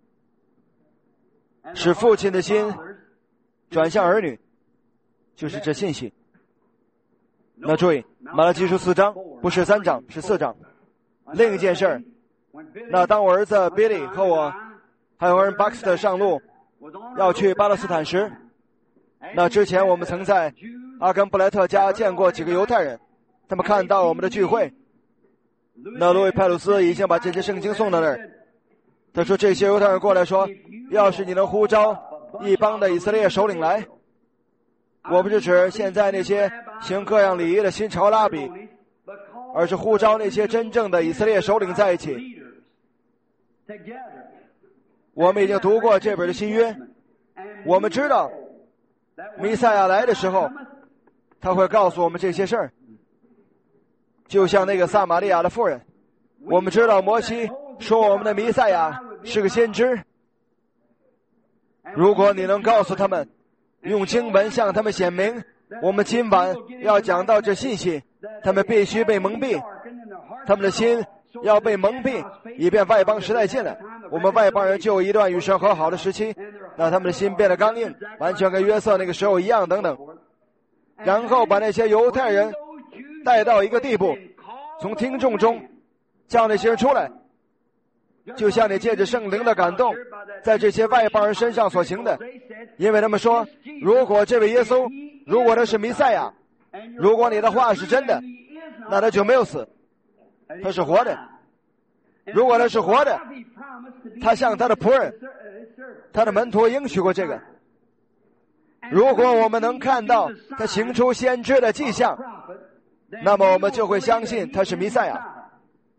使父亲的心转向儿女，就是这信息。那注意，马拉基书四章不是三章，是四章。另一件事儿，那当我儿子 Billy 和我还有儿子 Baxter 上路要去巴勒斯坦时，那之前我们曾在阿根布莱特家见过几个犹太人，他们看到我们的聚会。那路易派鲁斯已经把这些圣经送到那儿。他说这些犹太人过来说，要是你能呼召一帮的以色列首领来，我不是指现在那些行各样礼仪的新潮拉比，而是呼召那些真正的以色列首领在一起。我们已经读过这本的新约，我们知道弥赛亚来的时候他会告诉我们这些事儿。就像那个撒玛利亚的妇人，我们知道摩西说我们的弥赛亚是个先知。如果你能告诉他们，用经文向他们显明我们今晚要讲到这信息，他们必须被蒙蔽，他们的心要被蒙蔽，以便外邦时代进来，我们外邦人就有一段与神和好的时期，那他们的心变得刚硬，完全跟约瑟那个时候一样等等。然后把那些犹太人带到一个地步，从听众中叫那些人出来，就像你借着圣灵的感动在这些外邦人身上所行的。因为他们说，如果这位耶稣，如果他是弥赛亚，如果你的话是真的，那他就没有死，他是活的。如果他是活的，他向他的仆人他的门徒应许过这个。如果我们能看到他行出先知的迹象，那么我们就会相信他是弥赛亚。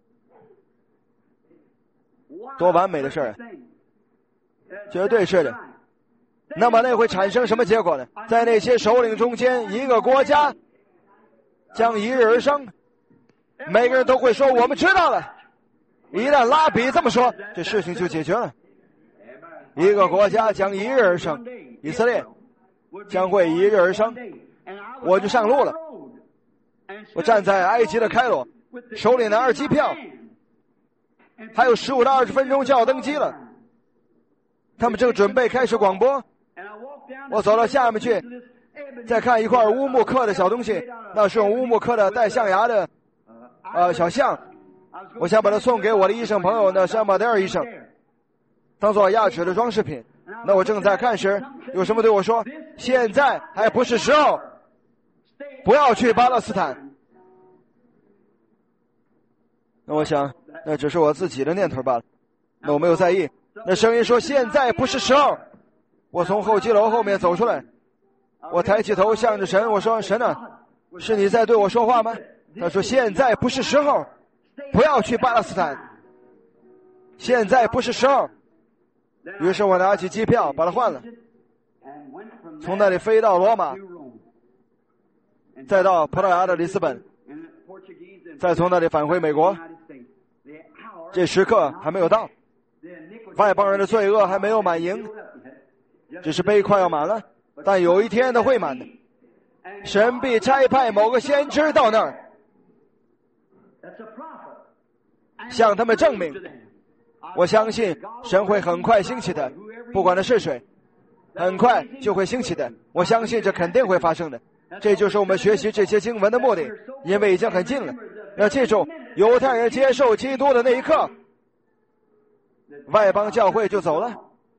多完美的事儿，绝对是的。那么那会产生什么结果呢？在那些首领中间，一个国家将一日而生，每个人都会说我们知道了。一旦拉比这么说，这事情就解决了。一个国家将一日而生，以色列将会一日而生。我就上路了，我站在埃及的开罗，手里拿着机票，还有十五到二十分钟就要登机了。他们正准备开始广播，我走到下面去，再看一块乌木刻的小东西，那是用乌木刻的带象牙的呃小象，我想把它送给我的医生朋友呢，山马德尔医生，当做牙齿的装饰品。那我正在看时，有什么对我说，现在还不是时候，不要去巴勒斯坦。那我想那只是我自己的念头罢了，那我没有在意。那声音说现在不是时候。我从候机楼后面走出来，我抬起头向着神，我说，神啊，是你在对我说话吗？他说现在不是时候，不要去巴勒斯坦，现在不是时候。于是我拿起机票把它换了，从那里飞到罗马，再到葡萄牙的里斯本，再从那里返回美国。这时刻还没有到，外邦人的罪恶还没有满盈，只是杯快要满了，但有一天他会满的。神必差派某个先知到那儿，向他们证明。我相信神会很快兴起的，不管他是谁，很快就会兴起的。我相信这肯定会发生的。这就是我们学习这些经文的目的，因为已经很近了。要记住，犹太人接受基督的那一刻，外邦教会就走了，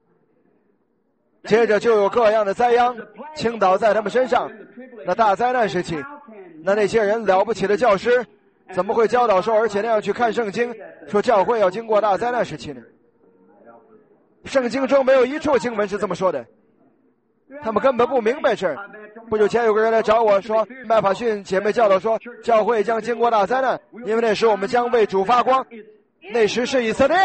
接着就有各样的灾殃倾倒在他们身上。那大灾难时期，那那些人了不起的教师怎么会教导说，而且那样去看圣经，说教会要经过大灾难时期呢？圣经中没有一处经文是这么说的，他们根本不明白这儿。不久前有个人来找我说，麦法逊姐妹教导说，教会将经过大灾难，因为那时我们将为主发光。那时是以色列，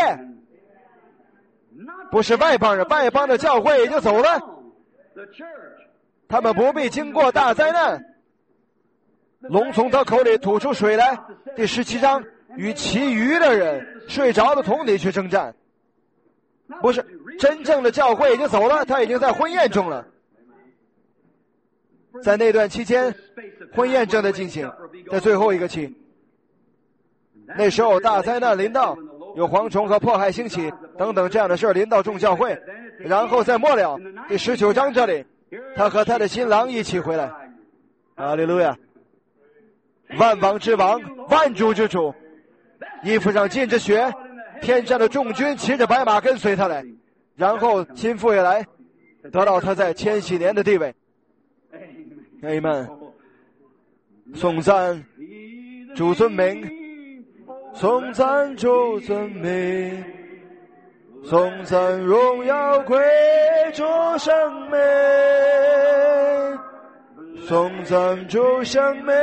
不是外邦人，外邦的教会已经走了，他们不必经过大灾难。龙从他口里吐出水来，第十七章，与其余的人睡着的同你去征战。不是，真正的教会已经走了，他已经在婚宴中了。在那段期间，婚宴正在进行，在最后一个期，那时候大灾难临到，有蝗虫和迫害兴起等等这样的事临到众教会。然后在末了第十九章这里，他和他的新郎一起回来。哈利路亚！万王之王，万主之主，衣服上浸着血，天上的众军骑着白马跟随他来，然后亲父也来，得到他在千禧年的地位。Amen。 颂赞主尊名，颂赞主尊名，颂赞荣耀归主生命，颂赞主生命，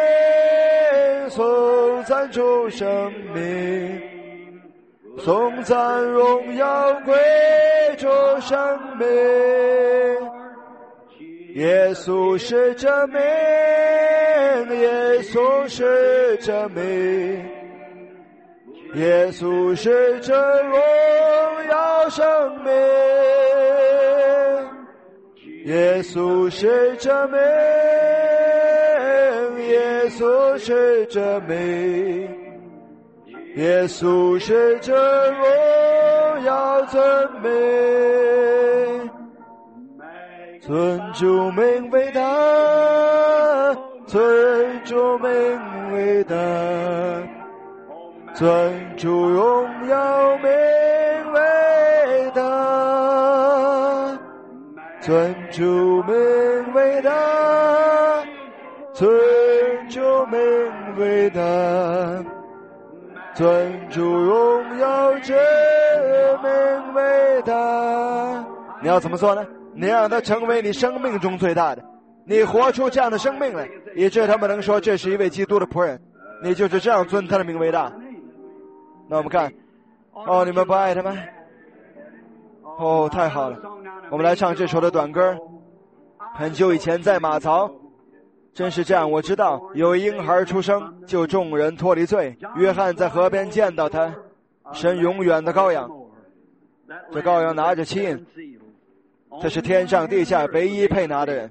颂赞主生命，颂赞荣耀归主生命。耶稣是真名，耶稣是真名，耶稣是真荣耀生命，耶稣是真名，耶稣是真名，耶稣是真荣耀真名。尊主名为大，尊主名为大，尊主荣耀名为大，尊主名为大，尊主名为大，尊主荣耀之名为大。你要怎么做呢？你让他成为你生命中最大的，你活出这样的生命来，以致他们能说这是一位基督的仆人，你就是这样尊他的名为大。那我们看，哦，你们不爱他吗？哦，太好了，我们来唱这首的短歌。很久以前在马槽，真是这样，我知道有婴孩出生，救众人脱离罪。约翰在河边见到他，神永远的羔羊，这羔羊拿着七印，这是天上地下唯一配拿的人。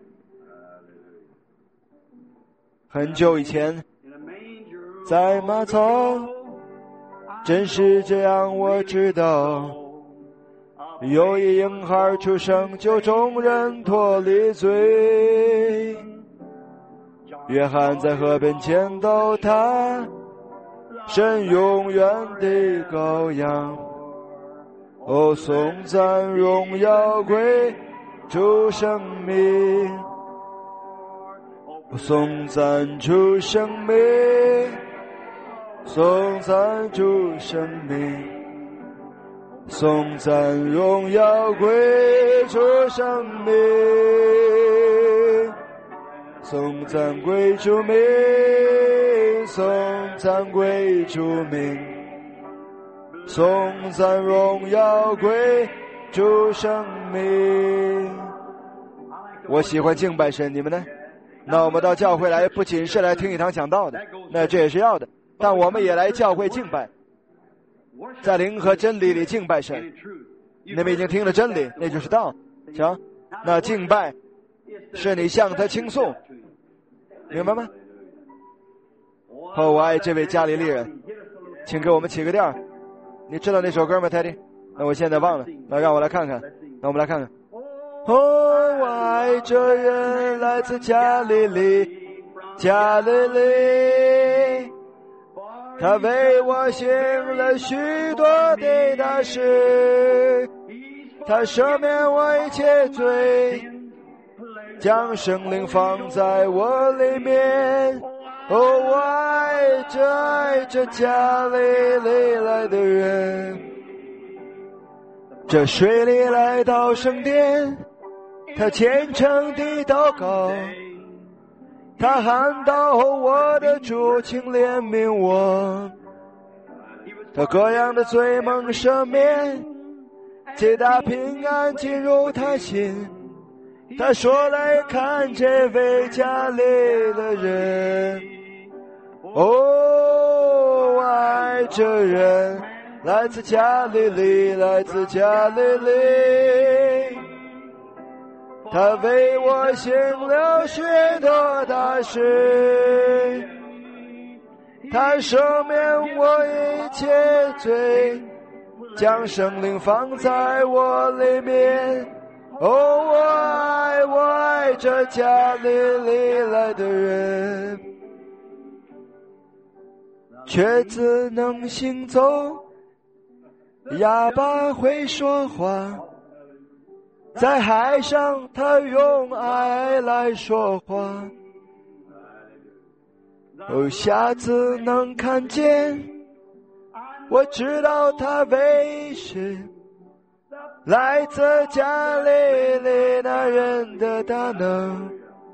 很久以前在马槽，真是这样，我知道有一婴孩出生，救众人脱离罪。约翰在河边见到他，神永远的羔羊。哦，颂赞荣耀归主生命，颂赞主生命，颂赞主生命，颂赞荣耀归主生命，颂赞归主名，颂赞归主名，颂赞荣耀归主生命。我喜欢敬拜神，你们呢？那我们到教会来，不仅是来听一堂讲道的，那这也是要的，但我们也来教会敬拜，在灵和真理里敬拜神。你们已经听了真理，那就是道。行，那敬拜是你向他倾诉，明白吗？哦，我爱这位加利利人，请给我们起个调。你知道那首歌吗，泰迪？那我现在忘了，那让我来看看。那我们来看看。哦，我爱这人来自加利利，加利利，他为我行了许多的大事，他赦免我一切罪，将圣灵放在我里面。哦，我爱这爱这加利利来的人，这水里来到圣殿，他虔诚地祷告，他喊道：我的主，请怜悯我。他各样的罪蒙赦免，皆大平安进入他心。他说：来看这位加利的人，哦，我爱这人来自加利利，来自加利利，他为我行了许多大事，他赦免我一切罪，将圣灵放在我里面。哦，我爱我爱这加利利来的人，瘸子能行走，哑巴会说话，在海上他用爱来说话。 哦，瞎子能看见，我知道他为是来自加利利那人的大能。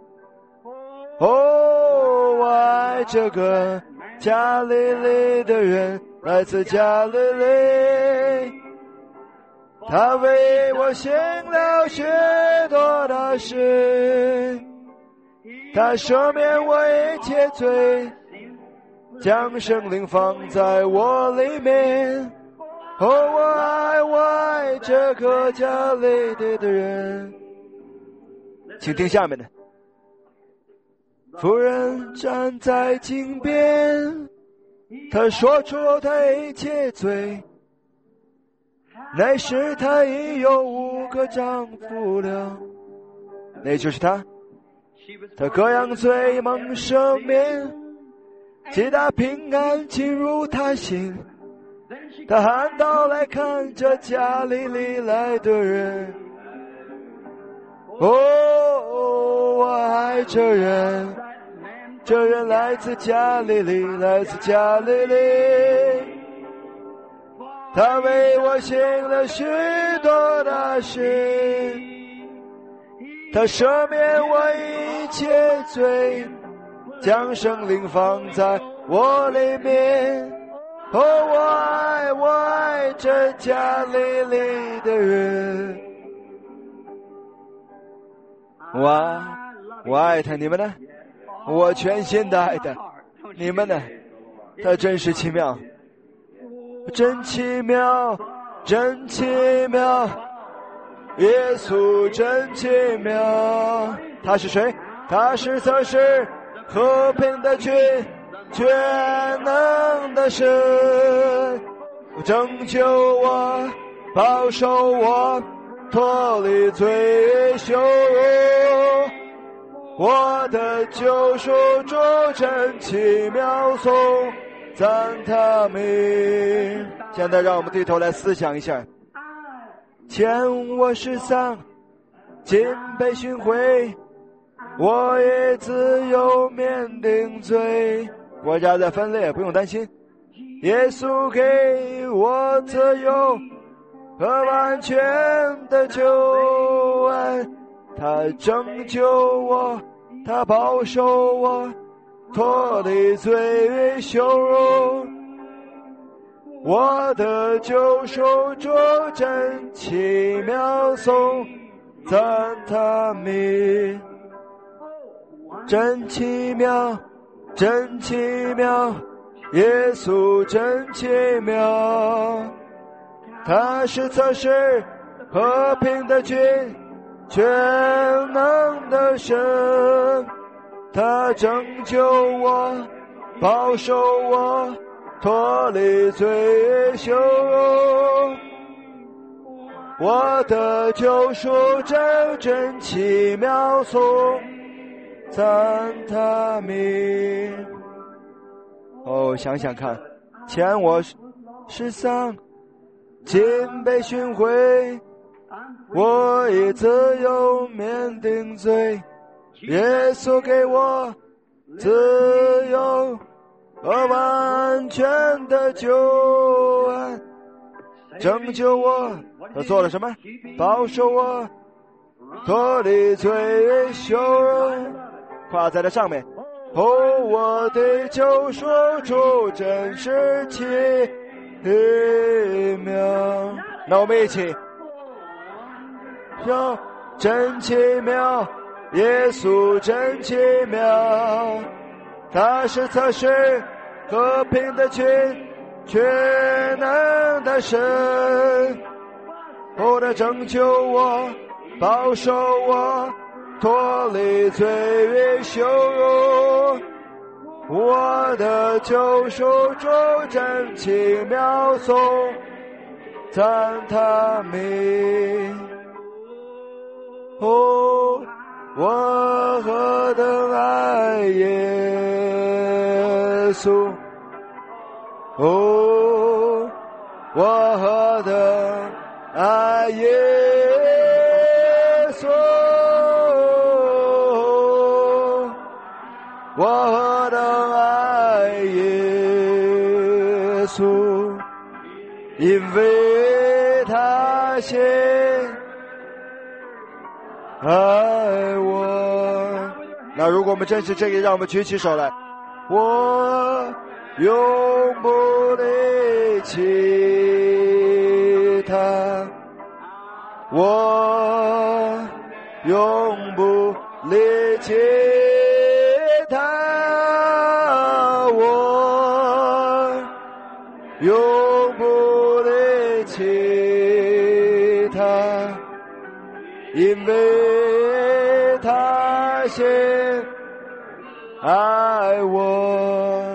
哦，我爱这个加利利的人，来自加利利，他为我行了许多大事，他赦免我一切罪，将圣灵放在我里面。哦，我爱我爱这个加利利的人。请听下面的。妇人站在井边，她说出她一切罪，那时她已有五个丈夫了。那就是她，她各样罪蒙赦免，皆大平安进入她心。她喊道来看这加利利来的人，哦，我爱这人，这人来自加利利，来自加利利，他为我行了许多大事，他赦免我一切罪，将圣灵放在我里面。哦，我爱我爱这加利利的人，我爱我爱他，你们呢？我全心的爱他，你们呢？他真是奇妙，真奇妙，真奇妙，耶稣真奇妙。他是谁？他是测试和平的君，全能的神，拯救我，保守我，脱离罪羞辱。我的救赎主真奇妙颂赞他名。现在让我们低头来思想一下，前我失丧，今被寻回，我也自由免定罪。国家在分裂，不用担心，耶稣给我自由和完全的救恩，他拯救我，他保守我，脱离罪羞辱。我的救赎主真奇妙颂赞他名，真奇妙，真奇妙，耶稣真奇妙。他是测试和平的君，全能的神，他拯救我，保守我，脱离罪羞辱。我的救赎真真奇妙颂赞他名。哦，想想看，前我失丧，今被寻回，我已自由免定罪。耶稣给我自由和完全的救恩，拯救我。他做了什么？保守我，脱离罪羞辱。挂在了上面。哦，我的救赎主真是奇妙。那我们一起说真奇妙，耶稣真奇妙。他是测试和平的君，全能的神。哦，他拯救我，保守我，脱离罪羞辱。我的救赎主真奇妙颂赞他名。哦，我何等爱耶稣，哦，我何等爱耶稣，我何等爱耶稣，因为他先爱我。那如果我们真是这个，让我们举起手来。我永不离弃他，我永不离弃他，我永不离弃他，因为他先爱我。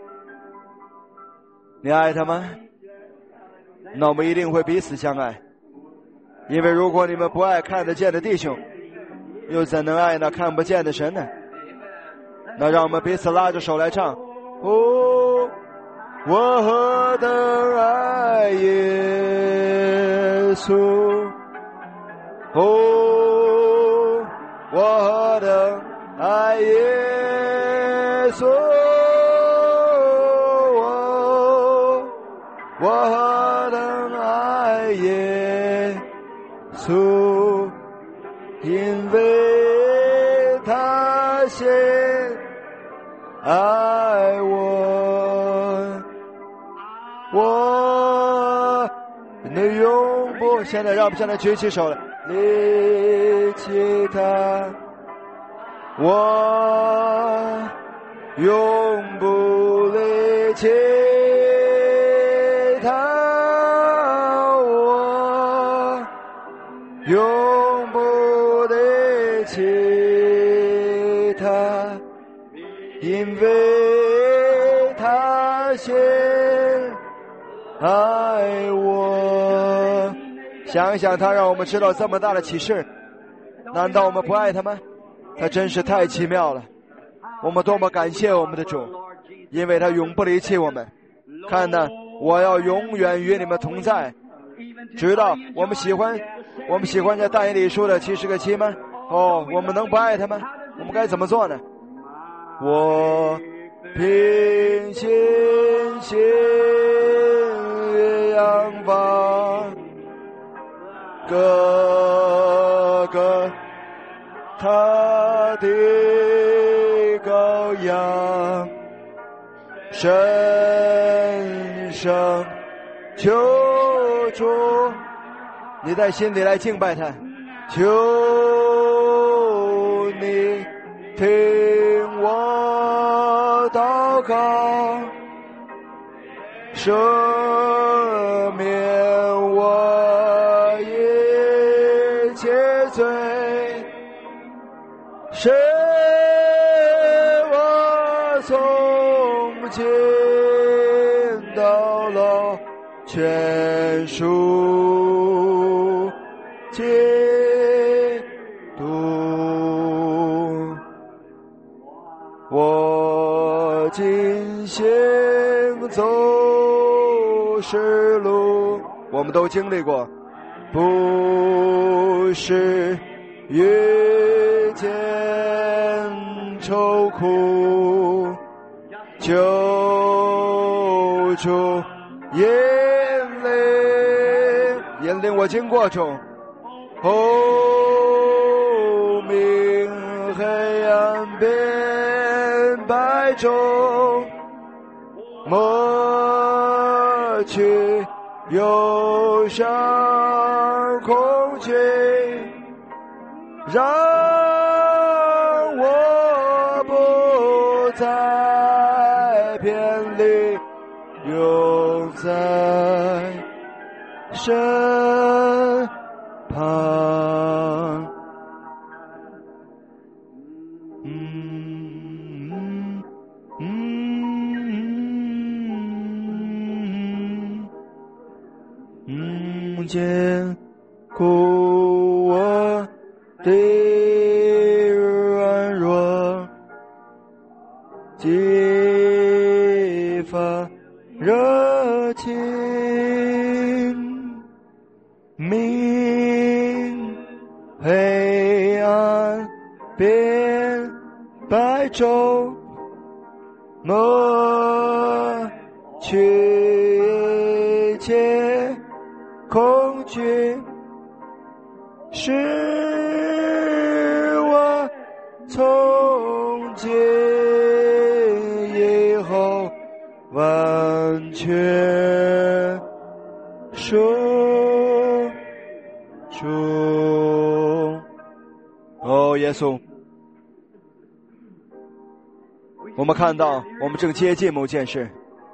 你爱他吗？那我们一定会彼此相爱，因为如果你们不爱看得见的弟兄，又怎能爱那看不见的神呢？那让我们彼此拉着手来唱。哦，我何等爱耶稣，哦，我何等爱耶稣，哦，我何等爱耶稣，因为他先爱我，我能永不。现在让我们现在举起手来，离弃他，我永不离弃他，我永不离弃他，因为他先爱我。想一想，他让我们知道这么大的启示，难道我们不爱他吗？他真是太奇妙了，我们多么感谢我们的主，因为他永不离弃我们。看呢，我要永远与你们同在，直到我们喜欢我们喜欢这但以理书的七十个七吗？哦，我们能不爱他吗？我们该怎么做呢？我凭信心仰望哥哥他的羔羊，神圣求主，你在心里来敬拜他，求你听我祷告，赦免我一切罪，使我从今到老全属基督。我今行走是路，我们都经历过，不是遇见愁苦，救主引领引领我经过中，后明黑暗变白中，抹去忧伤恐惧，让我不再偏离，永在身旁。嗯嗯嗯，坚固我的软弱，激发热情，明黑暗变白昼，抹去一切恐惧，使我从今以后完全属主。哦，耶稣，我们看到我们正接近某件事。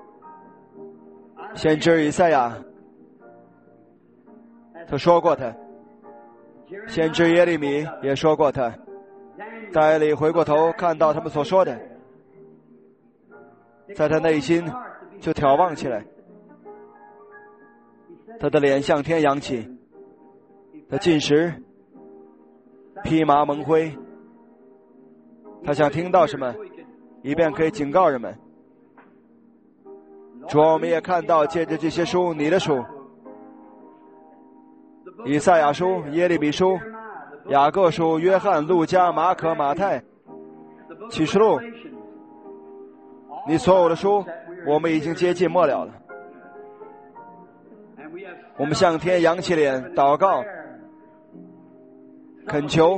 先知以赛亚他说过他，先知耶利米也说过他。戴里回过头看到他们所说的，在他内心就眺望起来，他的脸向天扬起，他进食，披麻蒙灰，他想听到什么，以便可以警告人们。主啊，我们也看到借着这些书，你的书，以赛亚书、耶利米书、雅各书、约翰、路加、马可、马太、启示录，你所有的书，我们已经接近末了了。我们向天扬起脸祷告，恳求，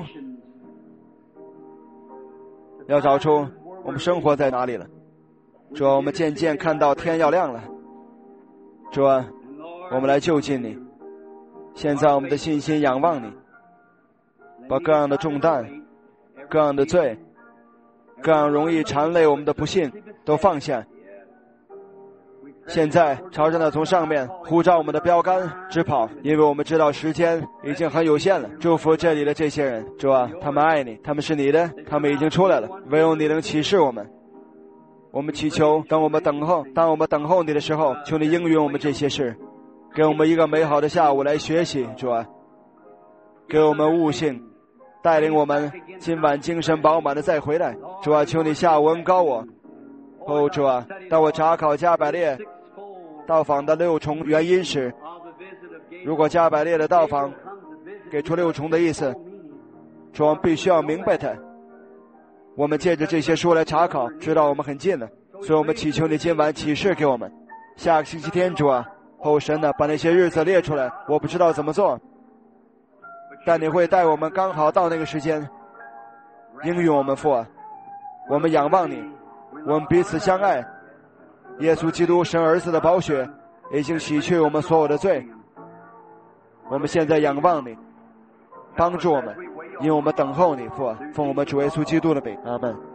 要找出我们生活在哪里了。主啊，我们渐渐看到天要亮了。主啊，我们来就近你。现在我们的信心仰望你，把各样的重担、各样的罪、各样容易缠累我们的不幸都放下。现在朝着那从上面呼召我们的标杆直跑，因为我们知道时间已经很有限了。祝福这里的这些人，主啊，他们爱你，他们是你的，他们已经出来了，唯有你能启示我们。我们祈求，当我们等候，当我们等候你的时候，求你应允我们这些事，给我们一个美好的下午来学习。主啊，给我们悟性，带领我们今晚精神饱满的再回来。主啊，求你下午恩膏我。哦，主啊，当我查考加百列到访的六重原因时，如果加百列的到访给出六重的意思，主，我们必须要明白它。我们借着这些书来查考，知道我们很近了，所以我们祈求你今晚启示给我们。下个星期天，主啊，后神呢，把那些日子列出来，我不知道怎么做，但你会带我们刚好到那个时间，应允我们父啊，我们仰望你，我们彼此相爱。耶稣基督神儿子的宝血已经洗去我们所有的罪，我们现在仰望你，帮助我们，因为我们等候你父啊，奉我们主耶稣基督的名，阿们。